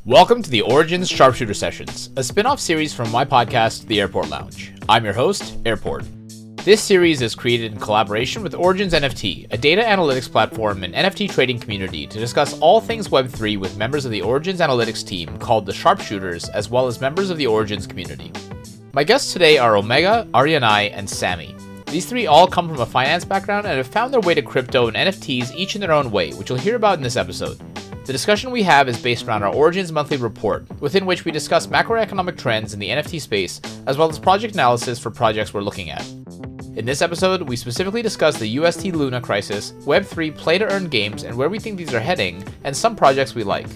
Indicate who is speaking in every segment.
Speaker 1: Welcome to the Origins Sharpshooter Sessions, a spin-off series from my podcast, The Airport Lounge. I'm your host, Airport. This series is created in collaboration with Origins NFT, a data analytics platform and NFT trading community to discuss all things Web3 with members of the Origins analytics team called the Sharpshooters, as well as members of the Origins community. My guests today are Omega, Arianai, and Sammy. These three all come from a finance background and have found their way to crypto and NFTs each in their own way, which you'll hear about in this episode. The discussion we have is based around our Origins monthly report, within which we discuss macroeconomic trends in the NFT space, as well as project analysis for projects we're looking at. In this episode, we specifically discuss the UST Luna crisis, Web3 play-to-earn games and where we think these are heading, and some projects we like.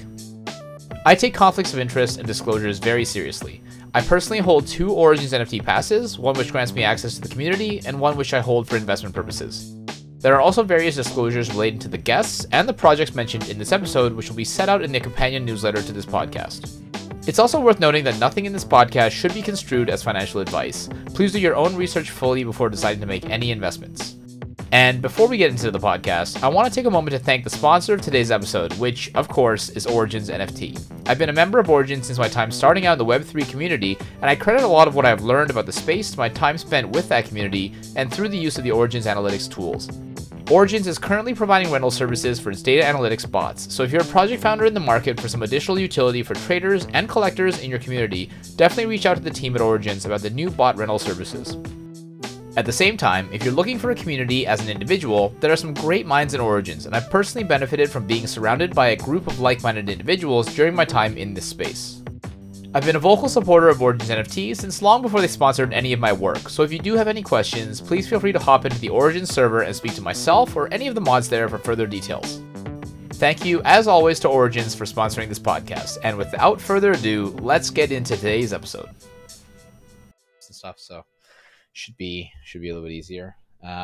Speaker 1: I take conflicts of interest and disclosures very seriously. I personally hold 2 Origins NFT passes, one which grants me access to the community, and one which I hold for investment purposes. There are also various disclosures related to the guests and the projects mentioned in this episode, which will be set out in the companion newsletter to this podcast. It's also worth noting that nothing in this podcast should be construed as financial advice. Please do your own research fully before deciding to make any investments. And before we get into the podcast, I want to take a moment to thank the sponsor of today's episode, which, of course, is Origins NFT. I've been a member of Origins since my time starting out in the Web3 community, and I credit a lot of what I've learned about the space to my time spent with that community and through the use of the Origins analytics tools. Origins is currently providing rental services for its data analytics bots, so if you're a project founder in the market for some additional utility for traders and collectors in your community, definitely reach out to the team at Origins about the new bot rental services. At the same time, if you're looking for a community as an individual, there are some great minds in Origins, and I've personally benefited from being surrounded by a group of like-minded individuals during my time in this space. I've been a vocal supporter of Origins NFT since long before they sponsored any of my work, so if you do have any questions, please feel free to hop into the Origins server and speak to myself or any of the mods there for further details. Thank you, as always, to Origins for sponsoring this podcast, and without further ado, let's get into today's episode. Some stuff, so should be a little bit easier.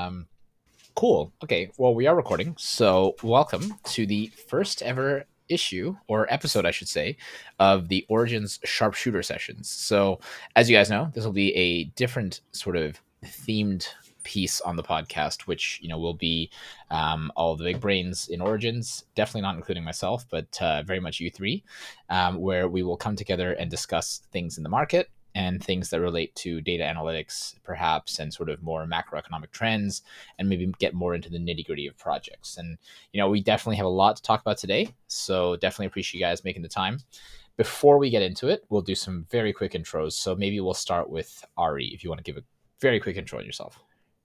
Speaker 1: Cool. Okay, well, we are recording, so welcome to the first ever issue, or episode I should say, of the Origins Sharpshooter Sessions. So as you guys know, this will be a different sort of themed piece on the podcast, which will be all of the big brains in Origins, definitely not including myself, but very much you three, where we will come together and discuss things in the market and things that relate to data analytics, perhaps, and sort of more macroeconomic trends, and maybe get more into the nitty-gritty of projects. And, we definitely have a lot to talk about today, so definitely appreciate you guys making the time. Before we get into it, we'll do some very quick intros. So maybe we'll start with Ari, if you want to give a very quick intro on yourself.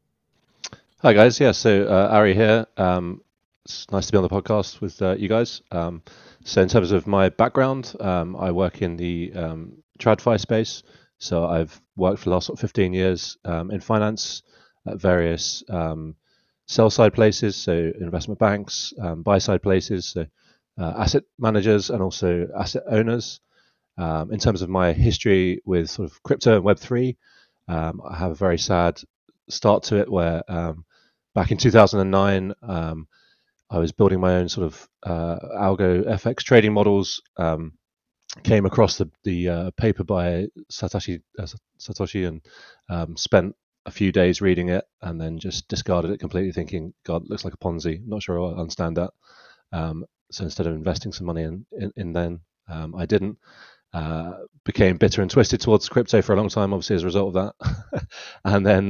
Speaker 2: Hi, guys. Yeah, so Ari here. It's nice to be on the podcast with you guys. So in terms of my background, I work in the TradFi space. So I've worked for the last 15 years in finance at various sell-side places, so investment banks, buy-side places, so asset managers and also asset owners. In terms of my history with sort of crypto and Web3, I have a very sad start to it where back in 2009, I was building my own sort of algo FX trading models. Came across the paper by Satoshi and spent a few days reading it and then just discarded it completely, thinking, God, it looks like a Ponzi. Not sure I understand that. So instead of investing some money in then, I didn't. Became bitter and twisted towards crypto for a long time, obviously, as a result of that. And then,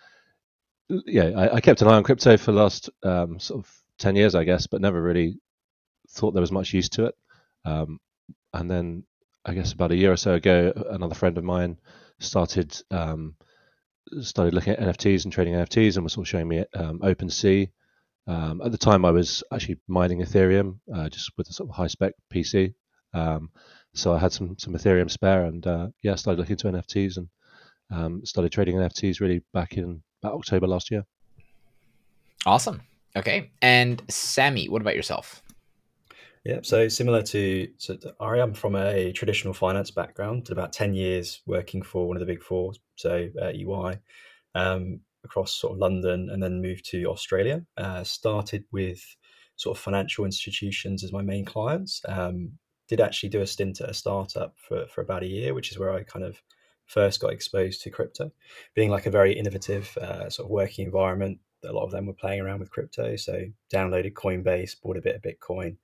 Speaker 2: I kept an eye on crypto for the last sort of 10 years, I guess, but never really thought there was much use to it. And then I guess about a year or so ago, another friend of mine started looking at NFTs and trading NFTs and was sort of showing me OpenSea. At the time, I was actually mining Ethereum just with a sort of high spec PC. So I had some Ethereum spare and started looking into NFTs and started trading NFTs really back in about October last year.
Speaker 1: Awesome. Okay. And Sammy, what about yourself?
Speaker 3: Yeah, so similar to Ari, I'm from a traditional finance background. Did about 10 years working for one of the big four, so EY, across sort of London, and then moved to Australia. Started with sort of financial institutions as my main clients. Did actually do a stint at a startup for about a year, which is where I kind of first got exposed to crypto, being like a very innovative sort of working environment. A lot of them were playing around with crypto, so downloaded Coinbase, bought a bit of Bitcoin,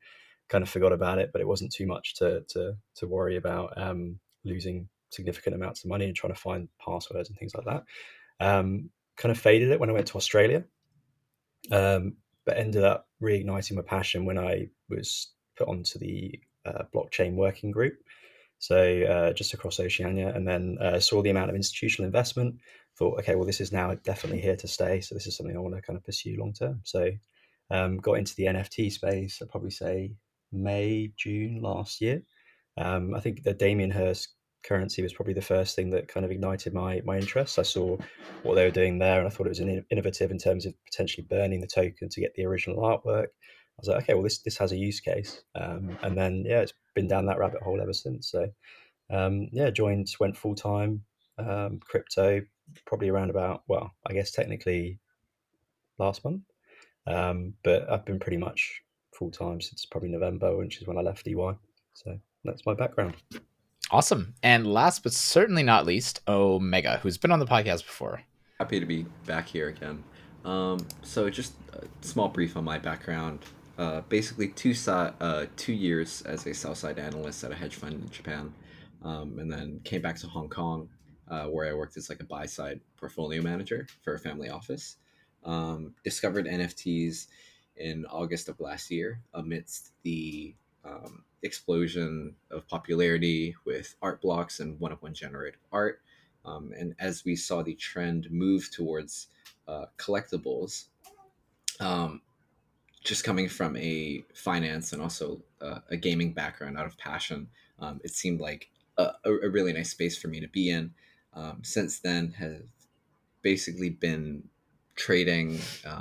Speaker 3: kind of forgot about it, but it wasn't too much to worry about losing significant amounts of money and trying to find passwords and things like that. Kind of faded it when I went to Australia, but ended up reigniting my passion when I was put onto the blockchain working group. So just across Oceania, and then saw the amount of institutional investment, thought, okay, well, this is now definitely here to stay. So this is something I want to kind of pursue long term. So got into the NFT space, I'd probably say May, June last year. I think the Damien Hirst currency was probably the first thing that kind of ignited my interest. I saw what they were doing there, and I thought it was innovative in terms of potentially burning the token to get the original artwork. I was like, okay, well, this has a use case. And then, yeah, it's been down that rabbit hole ever since. So, went full time crypto probably around about, well, I guess technically last month. But I've been pretty much full time since probably November, which is when I left EY. So that's my background.
Speaker 1: Awesome. And last but certainly not least, Omega, who's been on the podcast before.
Speaker 4: Happy to be back here again. So just a small brief on my background. Basically 2 years as a sell-side analyst at a hedge fund in Japan, and then came back to Hong Kong, where I worked as like a buy-side portfolio manager for a family office. Discovered NFTs in August of last year amidst the explosion of popularity with art blocks and one-of-one generative art. And as we saw the trend move towards collectibles, just coming from a finance and also a gaming background out of passion, it seemed like a really nice space for me to be in. Since then, have basically been trading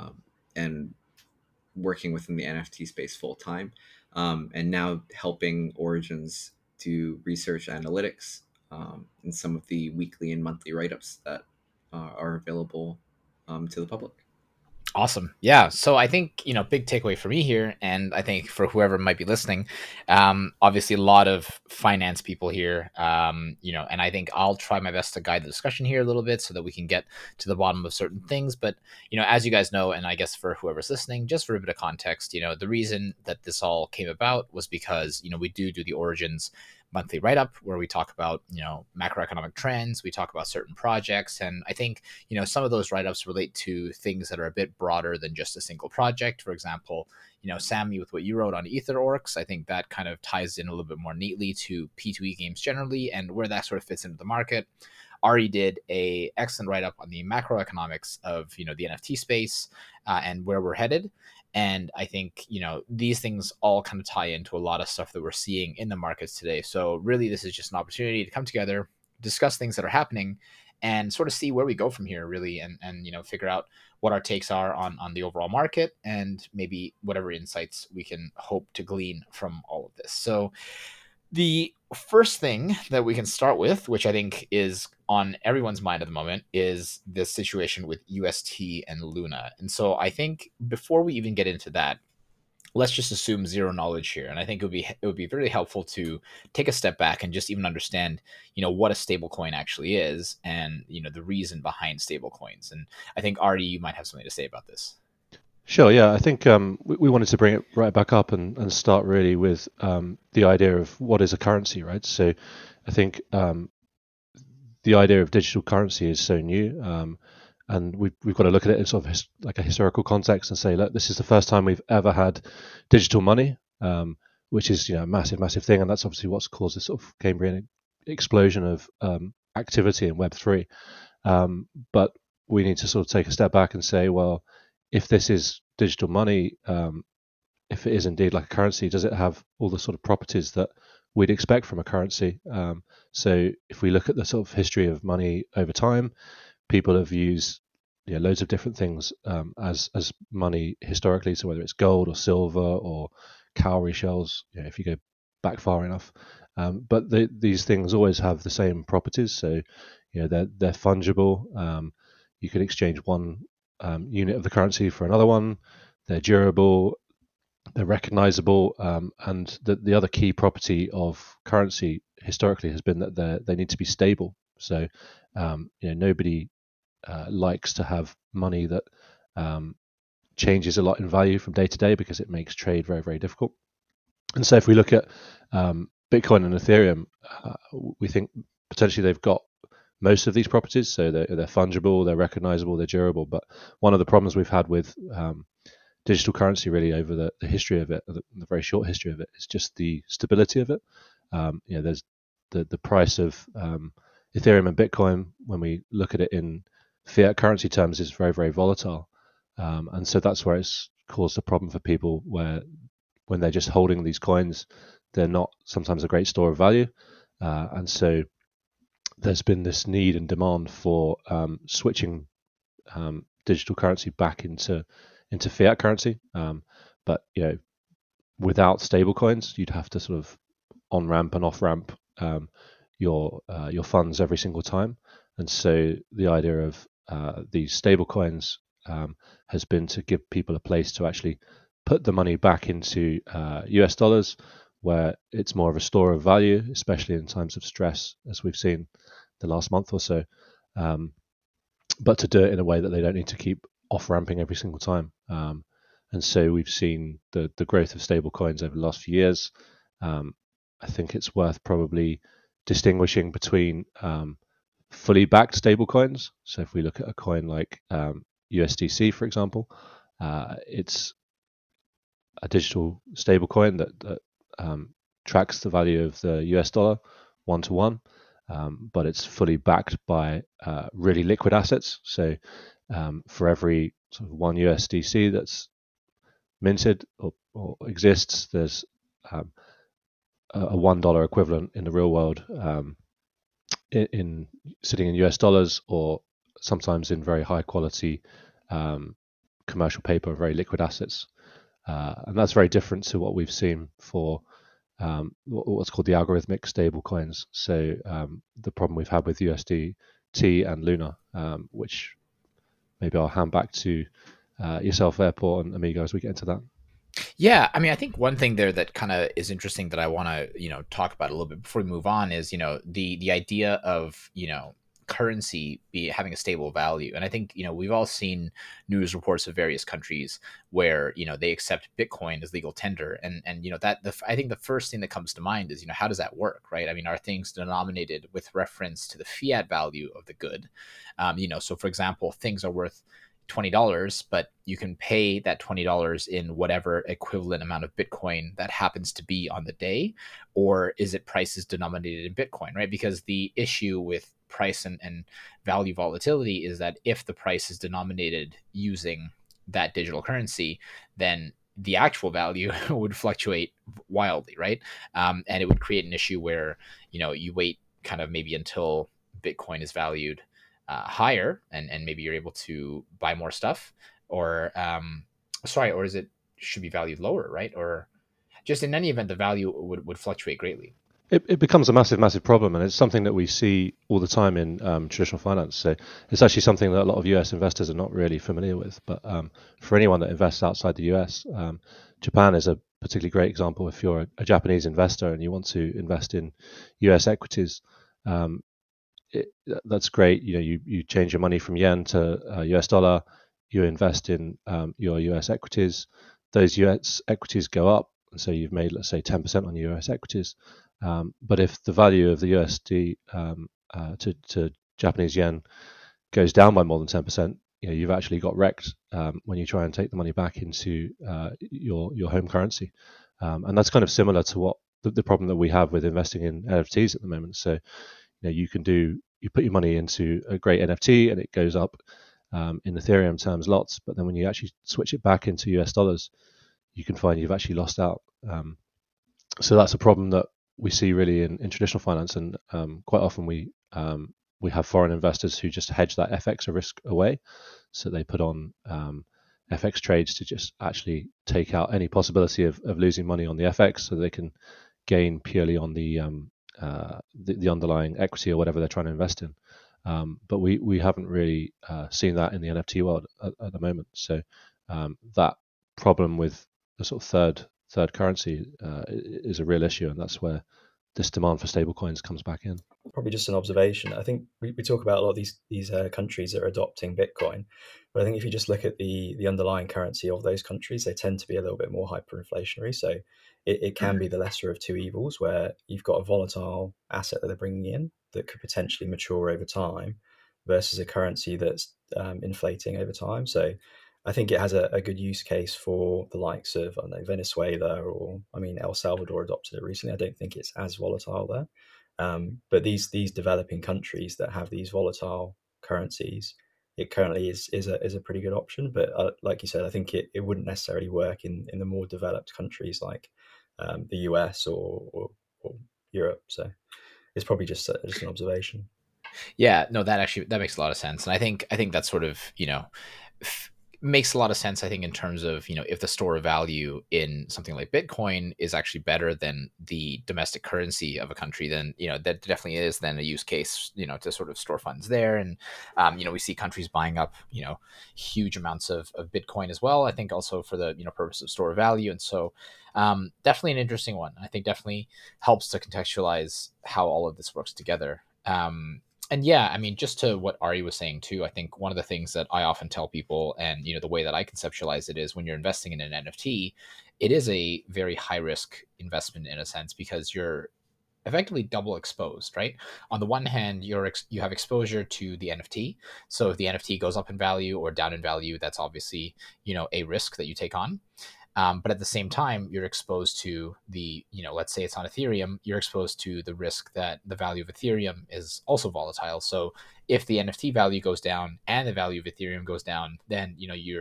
Speaker 4: and working within the NFT space full time, and now helping Origins do research analytics and some of the weekly and monthly write-ups that are available to the public.
Speaker 1: Awesome. Yeah. So I think, big takeaway for me here, and I think for whoever might be listening, obviously a lot of finance people here, and I think I'll try my best to guide the discussion here a little bit so that we can get to the bottom of certain things. But, as you guys know, and I guess for whoever's listening, just for a bit of context, the reason that this all came about was because, we do the Origins monthly write-up where we talk about macroeconomic trends, we talk about certain projects, and I think some of those write-ups relate to things that are a bit broader than just a single project. For example, Sammy, with what you wrote on EtherOrcs, I think that kind of ties in a little bit more neatly to P2E games generally and where that sort of fits into the market. Ari did a excellent write-up on the macroeconomics of the NFT space and where we're headed. And I think, these things all kind of tie into a lot of stuff that we're seeing in the markets today. So really, this is just an opportunity to come together, discuss things that are happening, and sort of see where we go from here, really, and figure out what our takes are on the overall market and maybe whatever insights we can hope to glean from all of this. So the first thing that we can start with, which I think is on everyone's mind at the moment, is this situation with UST and Luna. And so I think before we even get into that, let's just assume zero knowledge here. And I think it would be really helpful to take a step back and just even understand, what a stablecoin actually is and, the reason behind stablecoins. And I think, Artie, you might have something to say about this.
Speaker 2: Sure, yeah. I think we wanted to bring it right back up and start really with the idea of what is a currency, right? So I think the idea of digital currency is so new, and we've got to look at it in sort of like a historical context and say, look, this is the first time we've ever had digital money, which is a massive thing, and that's obviously what's caused this sort of Cambrian explosion of activity in Web3. But we need to sort of take a step back and say, well, if this is digital money, if it is indeed like a currency, does it have all the sort of properties that we'd expect from a currency? So if we look at the sort of history of money over time, people have used loads of different things as money historically. So whether it's gold or silver or cowrie shells, if you go back far enough. But these things always have the same properties. So they're fungible. You could exchange one unit of the currency for another one. They're durable, they're recognizable, and the other key property of currency historically has been that they need to be stable. So nobody likes to have money that changes a lot in value from day to day because it makes trade very, very difficult. And so if we look at Bitcoin and Ethereum, we think potentially they've got most of these properties. So they're fungible, they're recognizable, they're durable. But one of the problems we've had with digital currency really over the history of it, the very short history of it, is just the stability of it. There's the price of Ethereum and Bitcoin, when we look at it in fiat currency terms, is very, very volatile. And so that's where it's caused a problem for people, where when they're just holding these coins, they're not sometimes a great store of value. And so there's been this need and demand for switching digital currency back into fiat currency. But without stable coins, you'd have to sort of on ramp and off ramp your funds every single time. And so the idea of these stable coins has been to give people a place to actually put the money back into US dollars, where it's more of a store of value, especially in times of stress, as we've seen the last month or so. But to do it in a way that they don't need to keep off ramping every single time. And so we've seen the growth of stable coins over the last few years. I think it's worth probably distinguishing between fully backed stable coins. So if we look at a coin like USDC, for example, it's a digital stable coin that tracks the value of the US dollar 1-to-1, but it's fully backed by really liquid assets. So for every sort of one USDC that's minted or exists, there's a $1 equivalent in the real world, in sitting in US dollars, or sometimes in very high quality commercial paper, very liquid assets. And that's very different to what we've seen for what's called the algorithmic stable coins. So the problem we've had with USDT and Luna, which maybe I'll hand back to yourself, Airport, and Amigo, as we get into that.
Speaker 1: Yeah, I mean, I think one thing there that kind of is interesting that I want to, talk about a little bit before we move on is, the idea of, currency having a stable value. And I think, we've all seen news reports of various countries where, they accept Bitcoin as legal tender. And I think the first thing that comes to mind is, how does that work, right? I mean, are things denominated with reference to the fiat value of the good? So for example, things are worth $20, but you can pay that $20 in whatever equivalent amount of Bitcoin that happens to be on the day, or is it prices denominated in Bitcoin, right? Because the issue with price and value volatility is that if the price is denominated using that digital currency, then the actual value would fluctuate wildly, right? And it would create an issue where, you wait kind of maybe until Bitcoin is valued higher, and maybe you're able to buy more stuff, or or is it should be valued lower, right? Or just in any event, the value would fluctuate greatly.
Speaker 2: It becomes a massive problem, and it's something that we see all the time in traditional finance. So it's actually something that a lot of US investors are not really familiar with. But for anyone that invests outside the US, Japan is a particularly great example. If you're a Japanese investor and you want to invest in US equities, that's great. You change your money from yen to US dollar. You invest in your US equities. Those US equities go up, and so you've made, let's say, 10% on US equities. But if the value of the USD to Japanese yen goes down by more than 10%, you've actually got wrecked when you try and take the money back into your home currency. And that's kind of similar to what the problem that we have with investing in NFTs at the moment. So you put your money into a great NFT and it goes up in Ethereum terms lots, but then when you actually switch it back into US dollars, you can find you've actually lost out. So that's a problem that we see really in traditional finance, and quite often we have foreign investors who just hedge that FX risk away. So they put on FX trades to just actually take out any possibility of losing money on the FX, so they can gain purely on the underlying equity or whatever they're trying to invest in. But we haven't really seen that in the NFT world at the moment. So that problem with the sort of third currency is a real issue, and that's where this demand for stablecoins comes back in.
Speaker 3: Probably just an observation. I think we talk about a lot of these countries that are adopting Bitcoin, but I think if you just look at the underlying currency of those countries, they tend to be a little bit more hyperinflationary. So it can be the lesser of two evils, where you've got a volatile asset that they're bringing in that could potentially mature over time, versus a currency that's inflating over time. So I think it has a good use case for the likes of, I don't know, Venezuela, or I mean El Salvador adopted it recently. I don't think it's as volatile there. But these developing countries that have these volatile currencies, it currently is a pretty good option. But like you said, I think it wouldn't necessarily work in the more developed countries like the US or Europe. So it's probably just an observation.
Speaker 1: Yeah, no, that makes a lot of sense, and I think that's sort of makes a lot of sense. I think in terms of if the store of value in something like Bitcoin is actually better than the domestic currency of a country, then that definitely is then a use case to sort of store funds there, and we see countries buying up huge amounts of Bitcoin as well. I think also for the purpose of store of value, and so definitely an interesting one. I think definitely helps to contextualize how all of this works together. And yeah, I mean, just to what Ari was saying too, I think one of the things that I often tell people, and the way that I conceptualize it, is when you're investing in an NFT, it is a very high risk investment in a sense, because you're effectively double exposed, right? On the one hand, you have exposure to the NFT. So if the NFT goes up in value or down in value, that's obviously a risk that you take on. But at the same time, you're exposed to the, let's say it's on Ethereum, you're exposed to the risk that the value of Ethereum is also volatile. So if the NFT value goes down and the value of Ethereum goes down, then,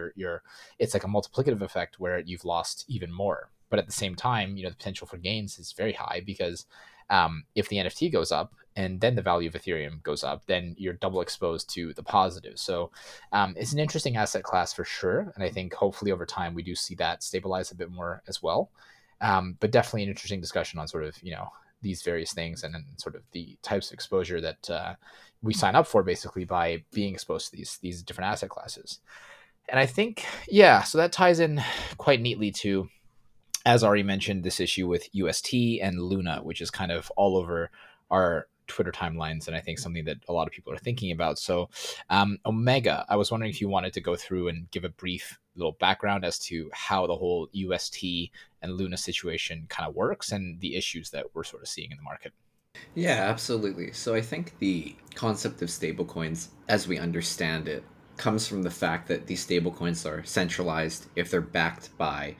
Speaker 1: it's like a multiplicative effect where you've lost even more. But at the same time, the potential for gains is very high, because if the NFT goes up and then the value of Ethereum goes up, then you're double exposed to the positive. So it's an interesting asset class for sure. And I think hopefully over time we do see that stabilize a bit more as well. But definitely an interesting discussion on sort of, these various things, and then sort of the types of exposure that we sign up for basically by being exposed to these different asset classes. And I think, yeah, so that ties in quite neatly to, as Ari mentioned, this issue with UST and Luna, which is kind of all over our Twitter timelines, and I think something that a lot of people are thinking about. So Omega, I was wondering if you wanted to go through and give a brief little background as to how the whole UST and Luna situation kind of works and the issues that we're sort of seeing in the market.
Speaker 4: Yeah, absolutely. So I think the concept of stablecoins, as we understand it, comes from the fact that these stablecoins are centralized if they're backed by,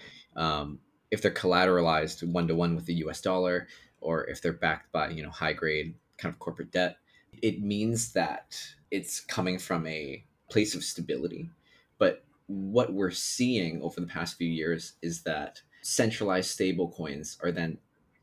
Speaker 4: if they're collateralized one-to-one with the US dollar, or if they're backed by, high grade kind of corporate debt. It means that it's coming from a place of stability. But what we're seeing over the past few years is that centralized stablecoins are then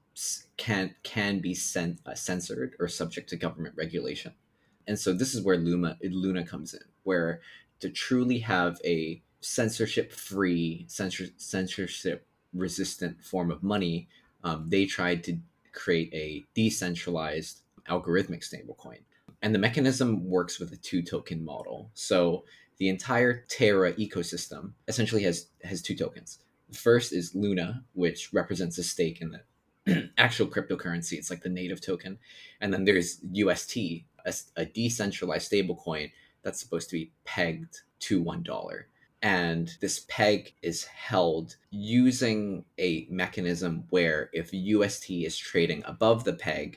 Speaker 4: can be censored or subject to government regulation. And so this is where Luna comes in, where to truly have a censorship-free, censorship-resistant form of money, they tried to create a decentralized algorithmic stablecoin. And the mechanism works with a two-token model. So the entire Terra ecosystem essentially has two tokens. The first is Luna, which represents a stake in the actual cryptocurrency. It's like the native token. And then there's UST, a decentralized stablecoin that's supposed to be pegged to $1. And this peg is held using a mechanism where if UST is trading above the peg,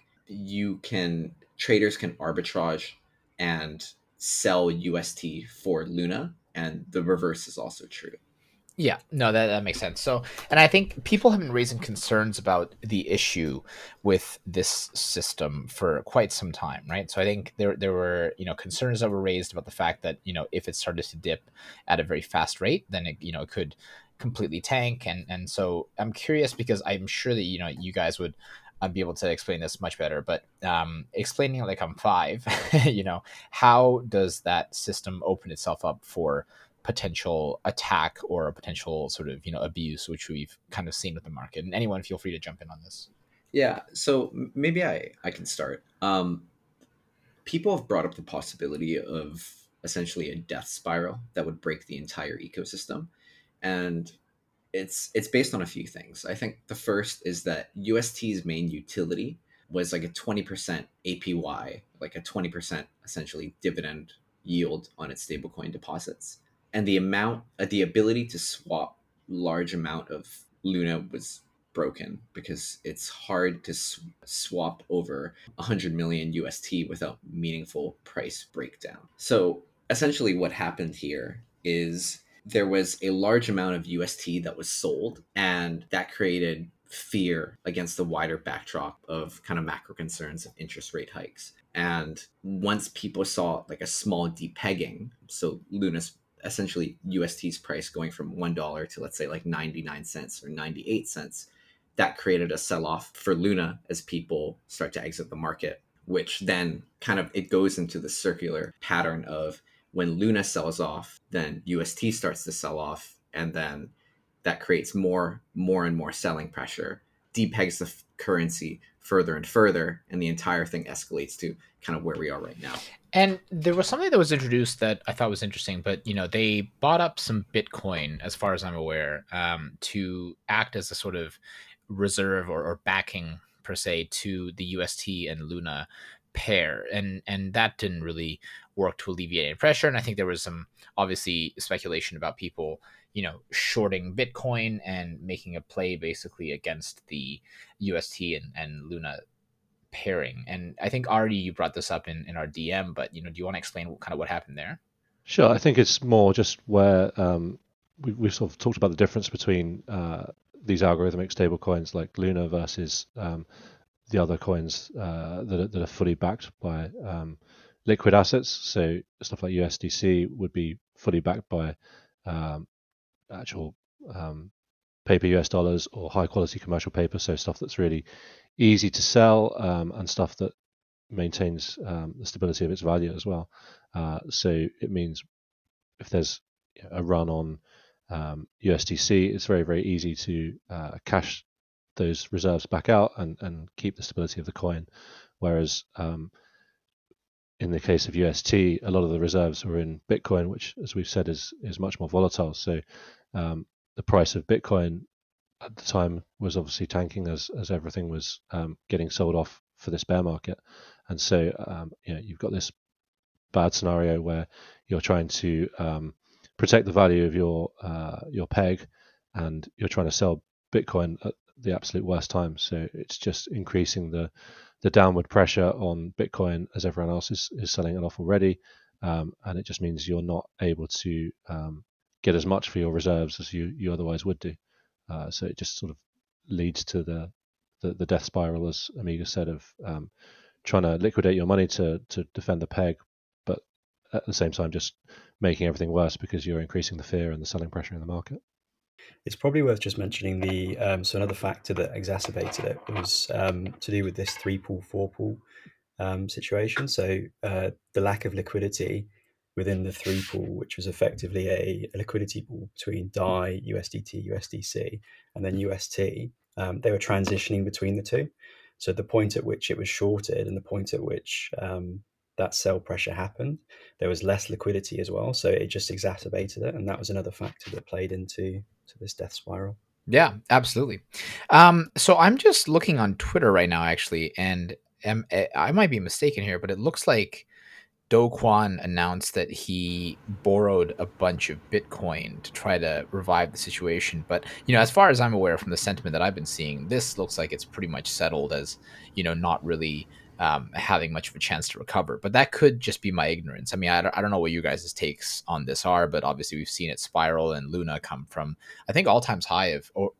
Speaker 4: traders can arbitrage and sell UST for Luna, and the reverse is also true.
Speaker 1: Yeah, no, that makes sense. So, and I think people have been raising concerns about the issue with this system for quite some time, right? So I think there were, concerns that were raised about the fact that, if it started to dip at a very fast rate, then it, it could completely tank. And so I'm curious, because I'm sure that, you guys would be able to explain this much better, but explaining it like I'm five, how does that system open itself up for potential attack or a potential sort of abuse, which we've kind of seen with the market? And anyone, feel free to jump in on this.
Speaker 4: Yeah, so maybe I can start. People have brought up the possibility of essentially a death spiral that would break the entire ecosystem, and it's based on a few things. I think the first is that UST's main utility was like a 20% APY, like a 20% essentially dividend yield on its stablecoin deposits. And the ability to swap large amount of Luna was broken because it's hard to swap over 100 million UST without meaningful price breakdown. So essentially what happened here is there was a large amount of UST that was sold, and that created fear against the wider backdrop of kind of macro concerns of interest rate hikes. And once people saw like a small depegging, so Luna's essentially UST's price going from $1 to, let's say, like 99 cents or 98 cents, that created a sell-off for Luna as people start to exit the market, which then kind of, it goes into the circular pattern of when Luna sells off, then UST starts to sell off, and then that creates more and more selling pressure, depegs the currency further and further, and the entire thing escalates to kind of where we are right now.
Speaker 1: And there was something that was introduced that I thought was interesting, but they bought up some Bitcoin, as far as I'm aware, to act as a sort of reserve or backing per se to the UST and Luna pair, and that didn't really work to alleviate any pressure. And I think there was some obviously speculation about people shorting Bitcoin and making a play basically against the UST and Luna pairing. And I think already you brought this up in our DM, but do you want to explain what happened there?
Speaker 2: Sure. I think it's more just where we've sort of talked about the difference between these algorithmic stablecoins like Luna versus the other coins that are fully backed by liquid assets. So stuff like USDC would be fully backed by actual paper US dollars or high quality commercial paper. So stuff that's really easy to sell and stuff that maintains the stability of its value as well. So it means if there's a run on USDC, it's very, very easy to cash those reserves back out and keep the stability of the coin. Whereas in the case of UST, a lot of the reserves were in Bitcoin, which, as we've said, is much more volatile. So the price of Bitcoin at the time was obviously tanking as everything was getting sold off for this bear market. And so you've got this bad scenario where you're trying to protect the value of your peg, and you're trying to sell Bitcoin at the absolute worst time. So it's just increasing the downward pressure on Bitcoin as everyone else is selling it off already, and it just means you're not able to get as much for your reserves as you otherwise would do. So it just sort of leads to the death spiral, as Amiga said, of trying to liquidate your money to defend the peg, but at the same time just making everything worse because you're increasing the fear and the selling pressure in the market.
Speaker 3: It's probably worth just mentioning so another factor that exacerbated it was to do with this 3-pool, 4-pool situation. So the lack of liquidity within the 3-pool, which was effectively a liquidity pool between DAI, USDT, USDC, and then UST, they were transitioning between the two. So the point at which it was shorted and the point at which that sell pressure happened, there was less liquidity as well. So it just exacerbated it. And that was another factor that played into this death spiral.
Speaker 1: Yeah, absolutely. So I'm just looking on Twitter right now, actually, and I might be mistaken here, but it looks like Do Kwon announced that he borrowed a bunch of Bitcoin to try to revive the situation. But, as far as I'm aware from the sentiment that I've been seeing, this looks like it's pretty much settled as, not really having much of a chance to recover. But that could just be my ignorance. I mean, I don't know what you guys' takes on this are, but obviously we've seen it spiral, and Luna come from, I think, all-time high of over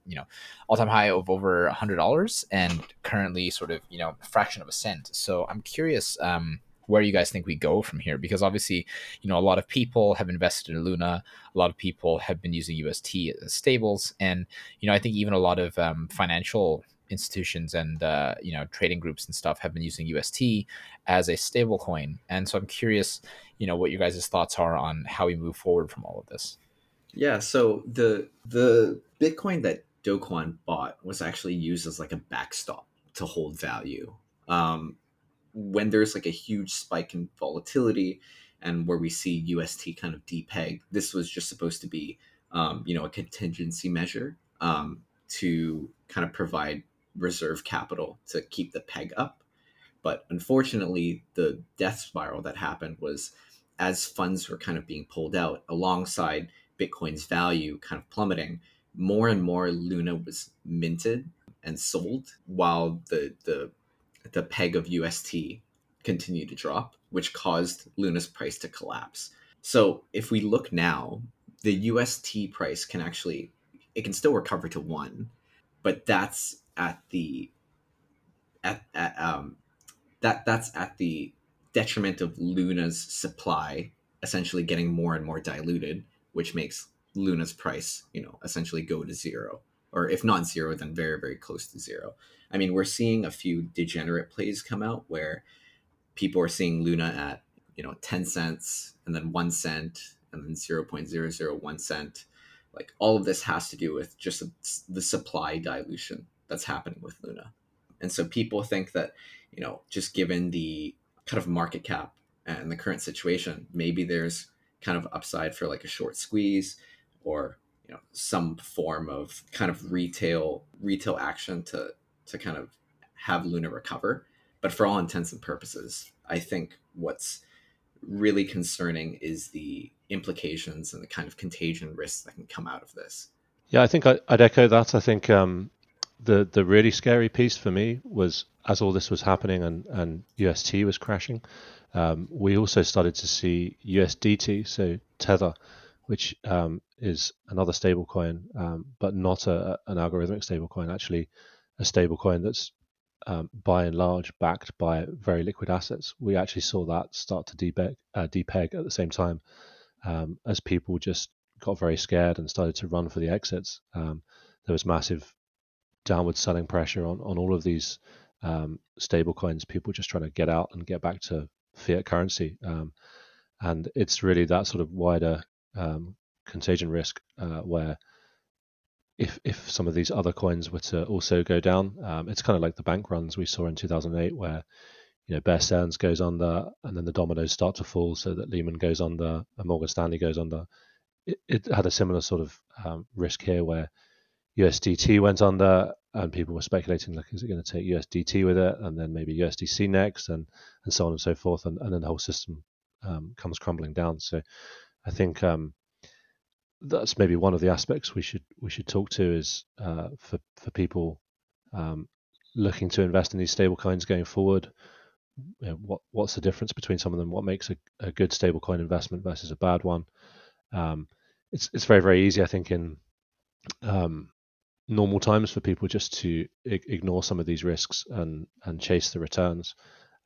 Speaker 1: $100 and currently sort of, a fraction of a cent. So I'm curious where you guys think we go from here, because obviously, a lot of people have invested in Luna, a lot of people have been using UST as stables, and I think even a lot of financial institutions and trading groups and stuff have been using UST as a stable coin. And so I'm curious what you guys' thoughts are on how we move forward from all of this.
Speaker 4: Yeah, so the Bitcoin that Do Kwon bought was actually used as like a backstop to hold value. When there's like a huge spike in volatility and where we see UST kind of depeg, this was just supposed to be, a contingency measure to kind of provide reserve capital to keep the peg up. But unfortunately, the death spiral that happened was as funds were kind of being pulled out alongside Bitcoin's value kind of plummeting, more and more Luna was minted and sold while the peg of UST continued to drop, which caused Luna's price to collapse. So if we look now, the UST price can actually, it can still recover to 1, but that's at the that's at the detriment of Luna's supply essentially getting more and more diluted, which makes Luna's price, essentially go to zero, or if not zero, then very, very close to zero. I mean, we're seeing a few degenerate plays come out where people are seeing Luna at 10 cents and then 1 cent and then 0.001 cent. Like, all of this has to do with just the supply dilution that's happening with Luna. And so people think that, just given the kind of market cap and the current situation, maybe there's kind of upside for like a short squeeze or, some form of kind of retail action to kind of have Luna recover. But for all intents and purposes, I think what's really concerning is the implications and the kind of contagion risks that can come out of this.
Speaker 2: Yeah, I think I'd echo that. I think the really scary piece for me was, as all this was happening and UST was crashing, we also started to see USDT, so Tether, which is another stablecoin, but not an algorithmic stablecoin, actually a stablecoin that's by and large backed by very liquid assets. We actually saw that start to depeg at the same time, as people just got very scared and started to run for the exits. There was massive downward selling pressure on all of these stable coins, people just trying to get out and get back to fiat currency. And it's really that sort of wider contagion risk where if some of these other coins were to also go down, it's kind of like the bank runs we saw in 2008 where Bear Stearns goes under and then the dominoes start to fall so that Lehman goes under and Morgan Stanley goes under. It had a similar sort of risk here where USDT went under and people were speculating, like, is it going to take USDT with it and then maybe USDC next and so on and so forth, and then the whole system comes crumbling down. So I think that's maybe one of the aspects we should talk to is for people looking to invest in these stable coins going forward. What's the difference between some of them? What makes a good stablecoin investment versus a bad one? It's very, very easy, I think, in normal times for people just to ignore some of these risks and chase the returns.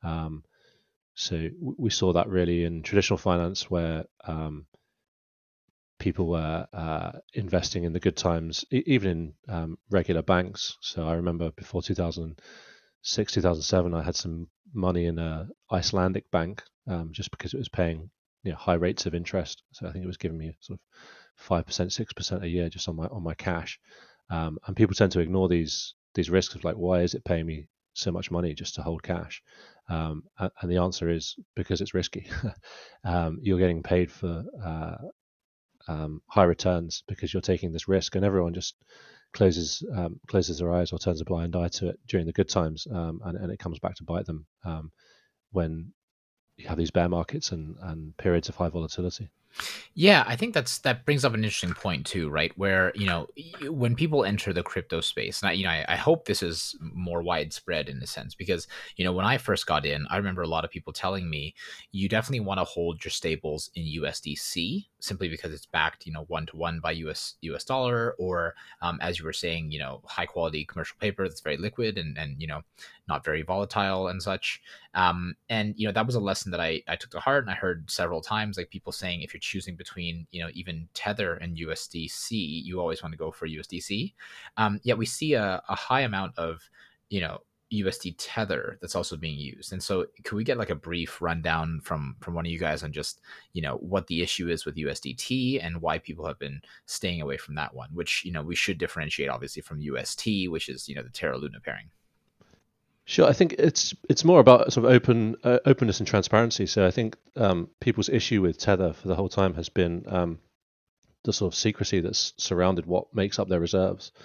Speaker 2: So we saw that really in traditional finance where people were investing in the good times, even in regular banks. So I remember before 2006, 2007, I had some money in an Icelandic bank just because it was paying high rates of interest. So I think it was giving me sort of 5%, 6% a year just on my cash. And people tend to ignore these risks of like, why is it paying me so much money just to hold cash? And the answer is because it's risky. You're getting paid for high returns because you're taking this risk, and everyone just closes their eyes or turns a blind eye to it during the good times, and it comes back to bite them when you have these bear markets and periods of high volatility.
Speaker 1: Yeah, I think that brings up an interesting point too, right? Where when people enter the crypto space, and I hope this is more widespread in a sense, because when I first got in, I remember a lot of people telling me you definitely want to hold your stables in USDC simply because it's backed 1-to-1 by US dollar, or as you were saying, high quality commercial paper that's very liquid and not very volatile and such. And that was a lesson that I took to heart, and I heard several times, like, people saying if you're choosing between even Tether and USDC, you always want to go for USDC. Yet we see a high amount of USD Tether that's also being used. And so could we get like a brief rundown from one of you guys on just what the issue is with USDT and why people have been staying away from that one, which we should differentiate obviously from UST, which is the Terra Luna pairing?
Speaker 2: Sure, I think it's more about sort of openness and transparency. So I think people's issue with Tether for the whole time has been the sort of secrecy that's surrounded what makes up their reserves.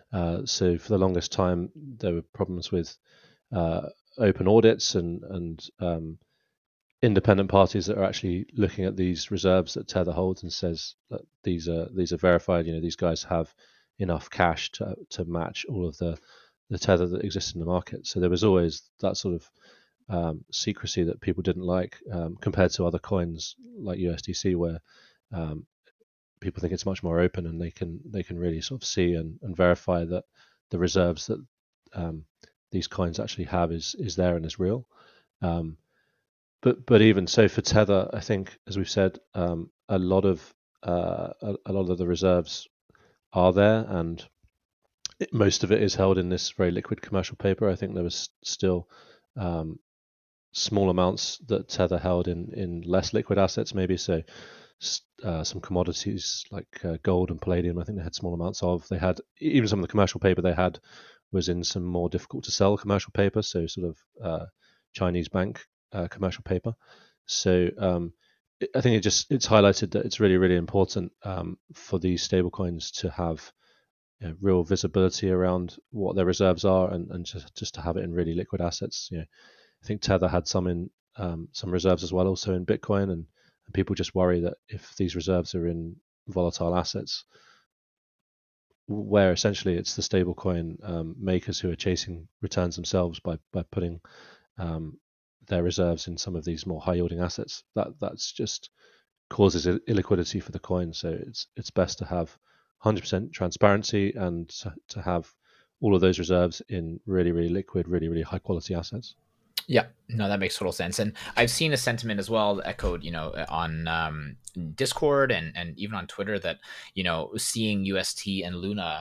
Speaker 2: So for the longest time, there were problems with open audits and independent parties that are actually looking at these reserves that Tether holds and says that these are verified. These guys have enough cash to match all of the Tether that exists in the market. So there was always that sort of secrecy that people didn't like, compared to other coins like USDC, where people think it's much more open and they can really sort of see and verify that the reserves that these coins actually have is there and is real. But even so, for Tether, I think, as we've said, a lot of the reserves are there, and most of it is held in this very liquid commercial paper. I think there was still small amounts that Tether held in less liquid assets, maybe. So some commodities like gold and palladium, I think they had small amounts of. They had even some of the commercial paper they had was in some more difficult to sell commercial paper, so sort of Chinese bank commercial paper. So I think it's highlighted that it's really, really important for these stablecoins to have real visibility around what their reserves are, and just to have it in really liquid assets. I think Tether had some reserves as well, also in Bitcoin, and people just worry that if these reserves are in volatile assets, where essentially it's the stablecoin makers who are chasing returns themselves by putting their reserves in some of these more high yielding assets, that's just causes illiquidity for the coin. So it's best to have 100% transparency and to have all of those reserves in really, really liquid, really, really high quality assets.
Speaker 1: Yeah, no, that makes total sense. And I've seen a sentiment as well echoed, on Discord and even on Twitter that, seeing UST and Luna,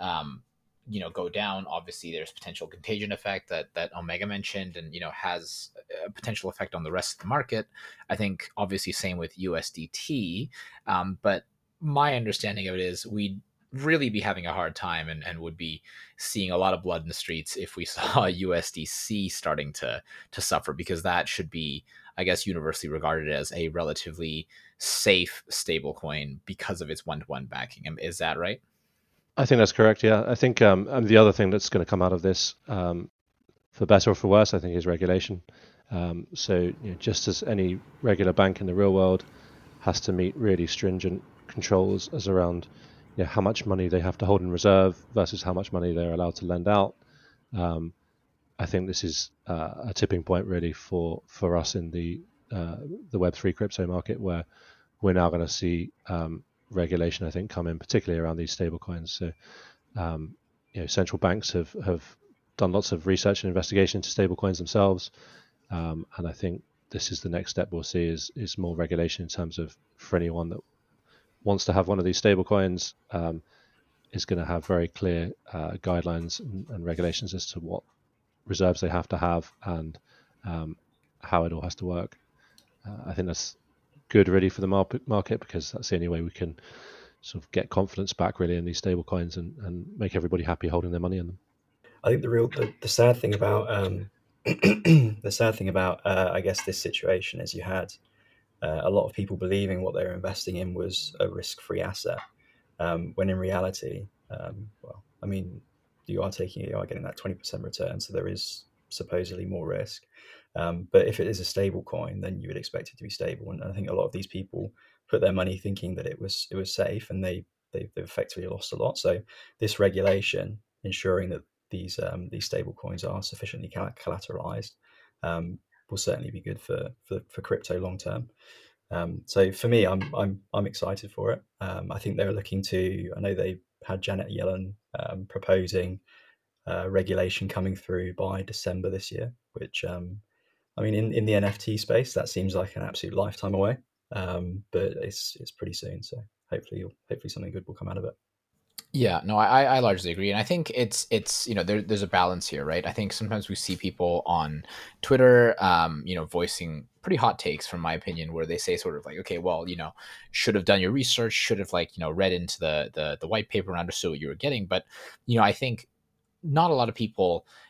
Speaker 1: go down. Obviously, there's potential contagion effect that Omega mentioned, and has a potential effect on the rest of the market. I think obviously same with USDT, but my understanding of it is we'd really be having a hard time and would be seeing a lot of blood in the streets if we saw USDC starting to suffer, because that should be, I guess, universally regarded as a relatively safe stable coin because of its one-to-one backing. Is that right?
Speaker 2: I think that's correct. Yeah, I think and the other thing that's going to come out of this, for better or for worse, I think, is regulation. So just as any regular bank in the real world has to meet really stringent controls as around how much money they have to hold in reserve versus how much money they're allowed to lend out. I think this is a tipping point really for us in the Web3 crypto market, where we're now going to see regulation, I think, come in, particularly around these stablecoins. So central banks have done lots of research and investigation into stablecoins themselves, and I think this is the next step we'll see is more regulation in terms of, for anyone that wants to have one of these stablecoins, is going to have very clear guidelines and regulations as to what reserves they have to have and how it all has to work. I think that's good really for the market, because that's the only way we can sort of get confidence back really in these stablecoins and make everybody happy holding their money in them.
Speaker 3: I think the sad thing about I guess this situation is you had a lot of people believing what they were investing in was a risk-free asset, when in reality, you are getting that 20% return, so there is supposedly more risk. But if it is a stable coin, then you would expect it to be stable. And I think a lot of these people put their money thinking that it was safe, and they've effectively lost a lot. So this regulation ensuring that these stable coins are sufficiently collateralized will certainly be good for crypto long term. So for me, I'm excited for it. I think they're looking to. I know they had Janet Yellen proposing regulation coming through by December this year, which in the NFT space, that seems like an absolute lifetime away. But it's pretty soon, so hopefully something good will come out of it.
Speaker 1: Yeah, no, I largely agree. And I think it's there's a balance here, right? I think sometimes we see people on Twitter, voicing pretty hot takes, from my opinion, where they say sort of like, okay, well, should have done your research, should have read into the white paper and understood what you were getting. But, I think not a lot of people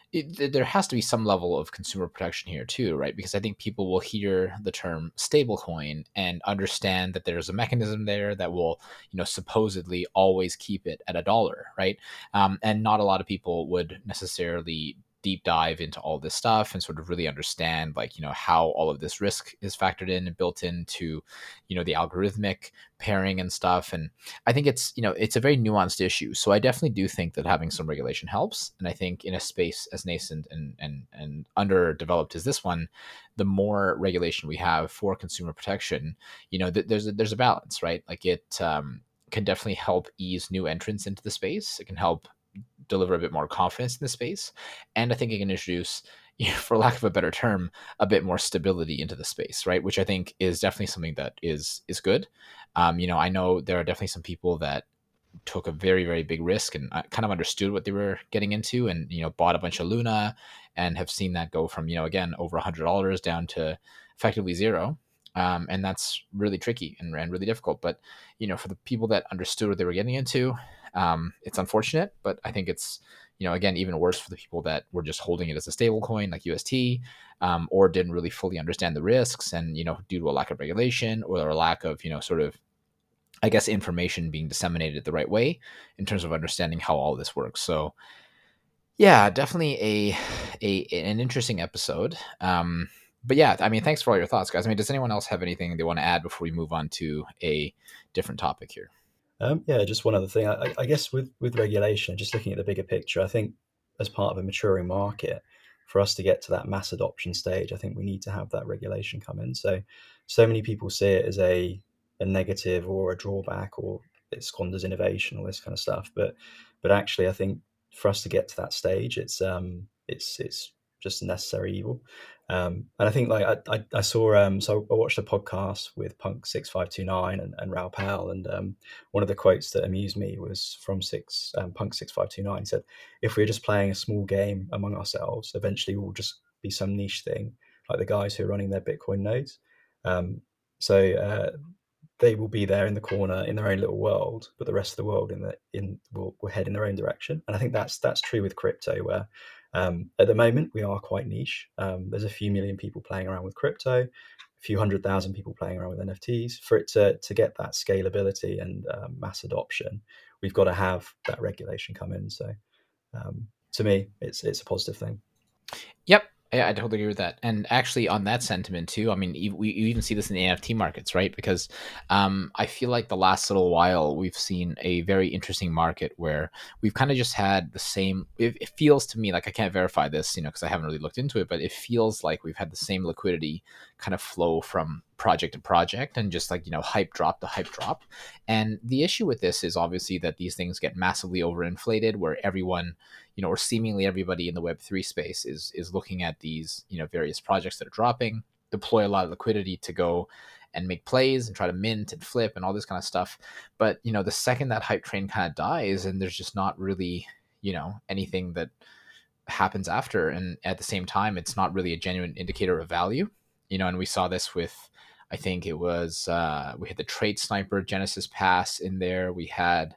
Speaker 1: there has to be some level of consumer protection here too, right? Because I think people will hear the term stablecoin and understand that there's a mechanism there that will, supposedly always keep it at $1, right? And not a lot of people would necessarily deep dive into all this stuff and sort of really understand, like, how all of this risk is factored in and built into, the algorithmic pairing and stuff. And I think it's a very nuanced issue. So I definitely do think that having some regulation helps. And I think in a space as nascent and underdeveloped as this one, the more regulation we have for consumer protection, there's a balance, right? Like it can definitely help ease new entrants into the space. It can help deliver a bit more confidence in the space. And I think it can introduce, for lack of a better term, a bit more stability into the space, right? Which I think is definitely something that is good. I know there are definitely some people that took a very, very big risk and kind of understood what they were getting into and, bought a bunch of Luna and have seen that go from, again, over $100 down to effectively zero. And that's really tricky and really difficult. But, for the people that understood what they were getting into, it's unfortunate, but I think it's, again, even worse for the people that were just holding it as a stable coin like UST, or didn't really fully understand the risks and, due to a lack of regulation or a lack of, sort of, I guess, information being disseminated the right way in terms of understanding how all this works. So yeah, definitely an interesting episode. But yeah, I mean, thanks for all your thoughts, guys. I mean, does anyone else have anything they want to add before we move on to a different topic here?
Speaker 3: Yeah, just one other thing. I guess with regulation, just looking at the bigger picture, I think as part of a maturing market, for us to get to that mass adoption stage, I think we need to have that regulation come in. So many people see it as a negative or a drawback, or it squanders innovation, all this kind of stuff. But actually, I think for us to get to that stage, it's just a necessary evil. And I think, like, I saw, so I watched a podcast with Punk 6529 and Raoul Pal, and one of the quotes that amused me was from Punk 6529. He said, "If we're just playing a small game among ourselves, eventually we'll just be some niche thing, like the guys who are running their Bitcoin nodes. So they will be there in the corner in their own little world, but the rest of the world will head in their own direction." And I think that's true with crypto, where at the moment we are quite niche. There's a few million people playing around with crypto, a few 100,000 people playing around with NFTs. For it to get that scalability and mass adoption, we've got to have that regulation come in. So to me, it's a positive thing.
Speaker 1: Yep. Yeah, I totally agree with that. And actually, on that sentiment too, I mean, you even see this in the NFT markets, right? Because I feel like the last little while we've seen a very interesting market where we've kind of just had the same. It feels to me like, I can't verify this, because I haven't really looked into it, but it feels like we've had the same liquidity kind of flow from project to project and just, like, hype drop to hype drop. And the issue with this is obviously that these things get massively overinflated, where everyone, or seemingly everybody in the Web3 space is looking at these, various projects that are dropping, deploy a lot of liquidity to go and make plays and try to mint and flip and all this kind of stuff. But, the second that hype train kind of dies and there's just not really, anything that happens after, and at the same time, it's not really a genuine indicator of value, and we saw this with, I think it was, we had the Trade Sniper Genesis Pass in there. We had,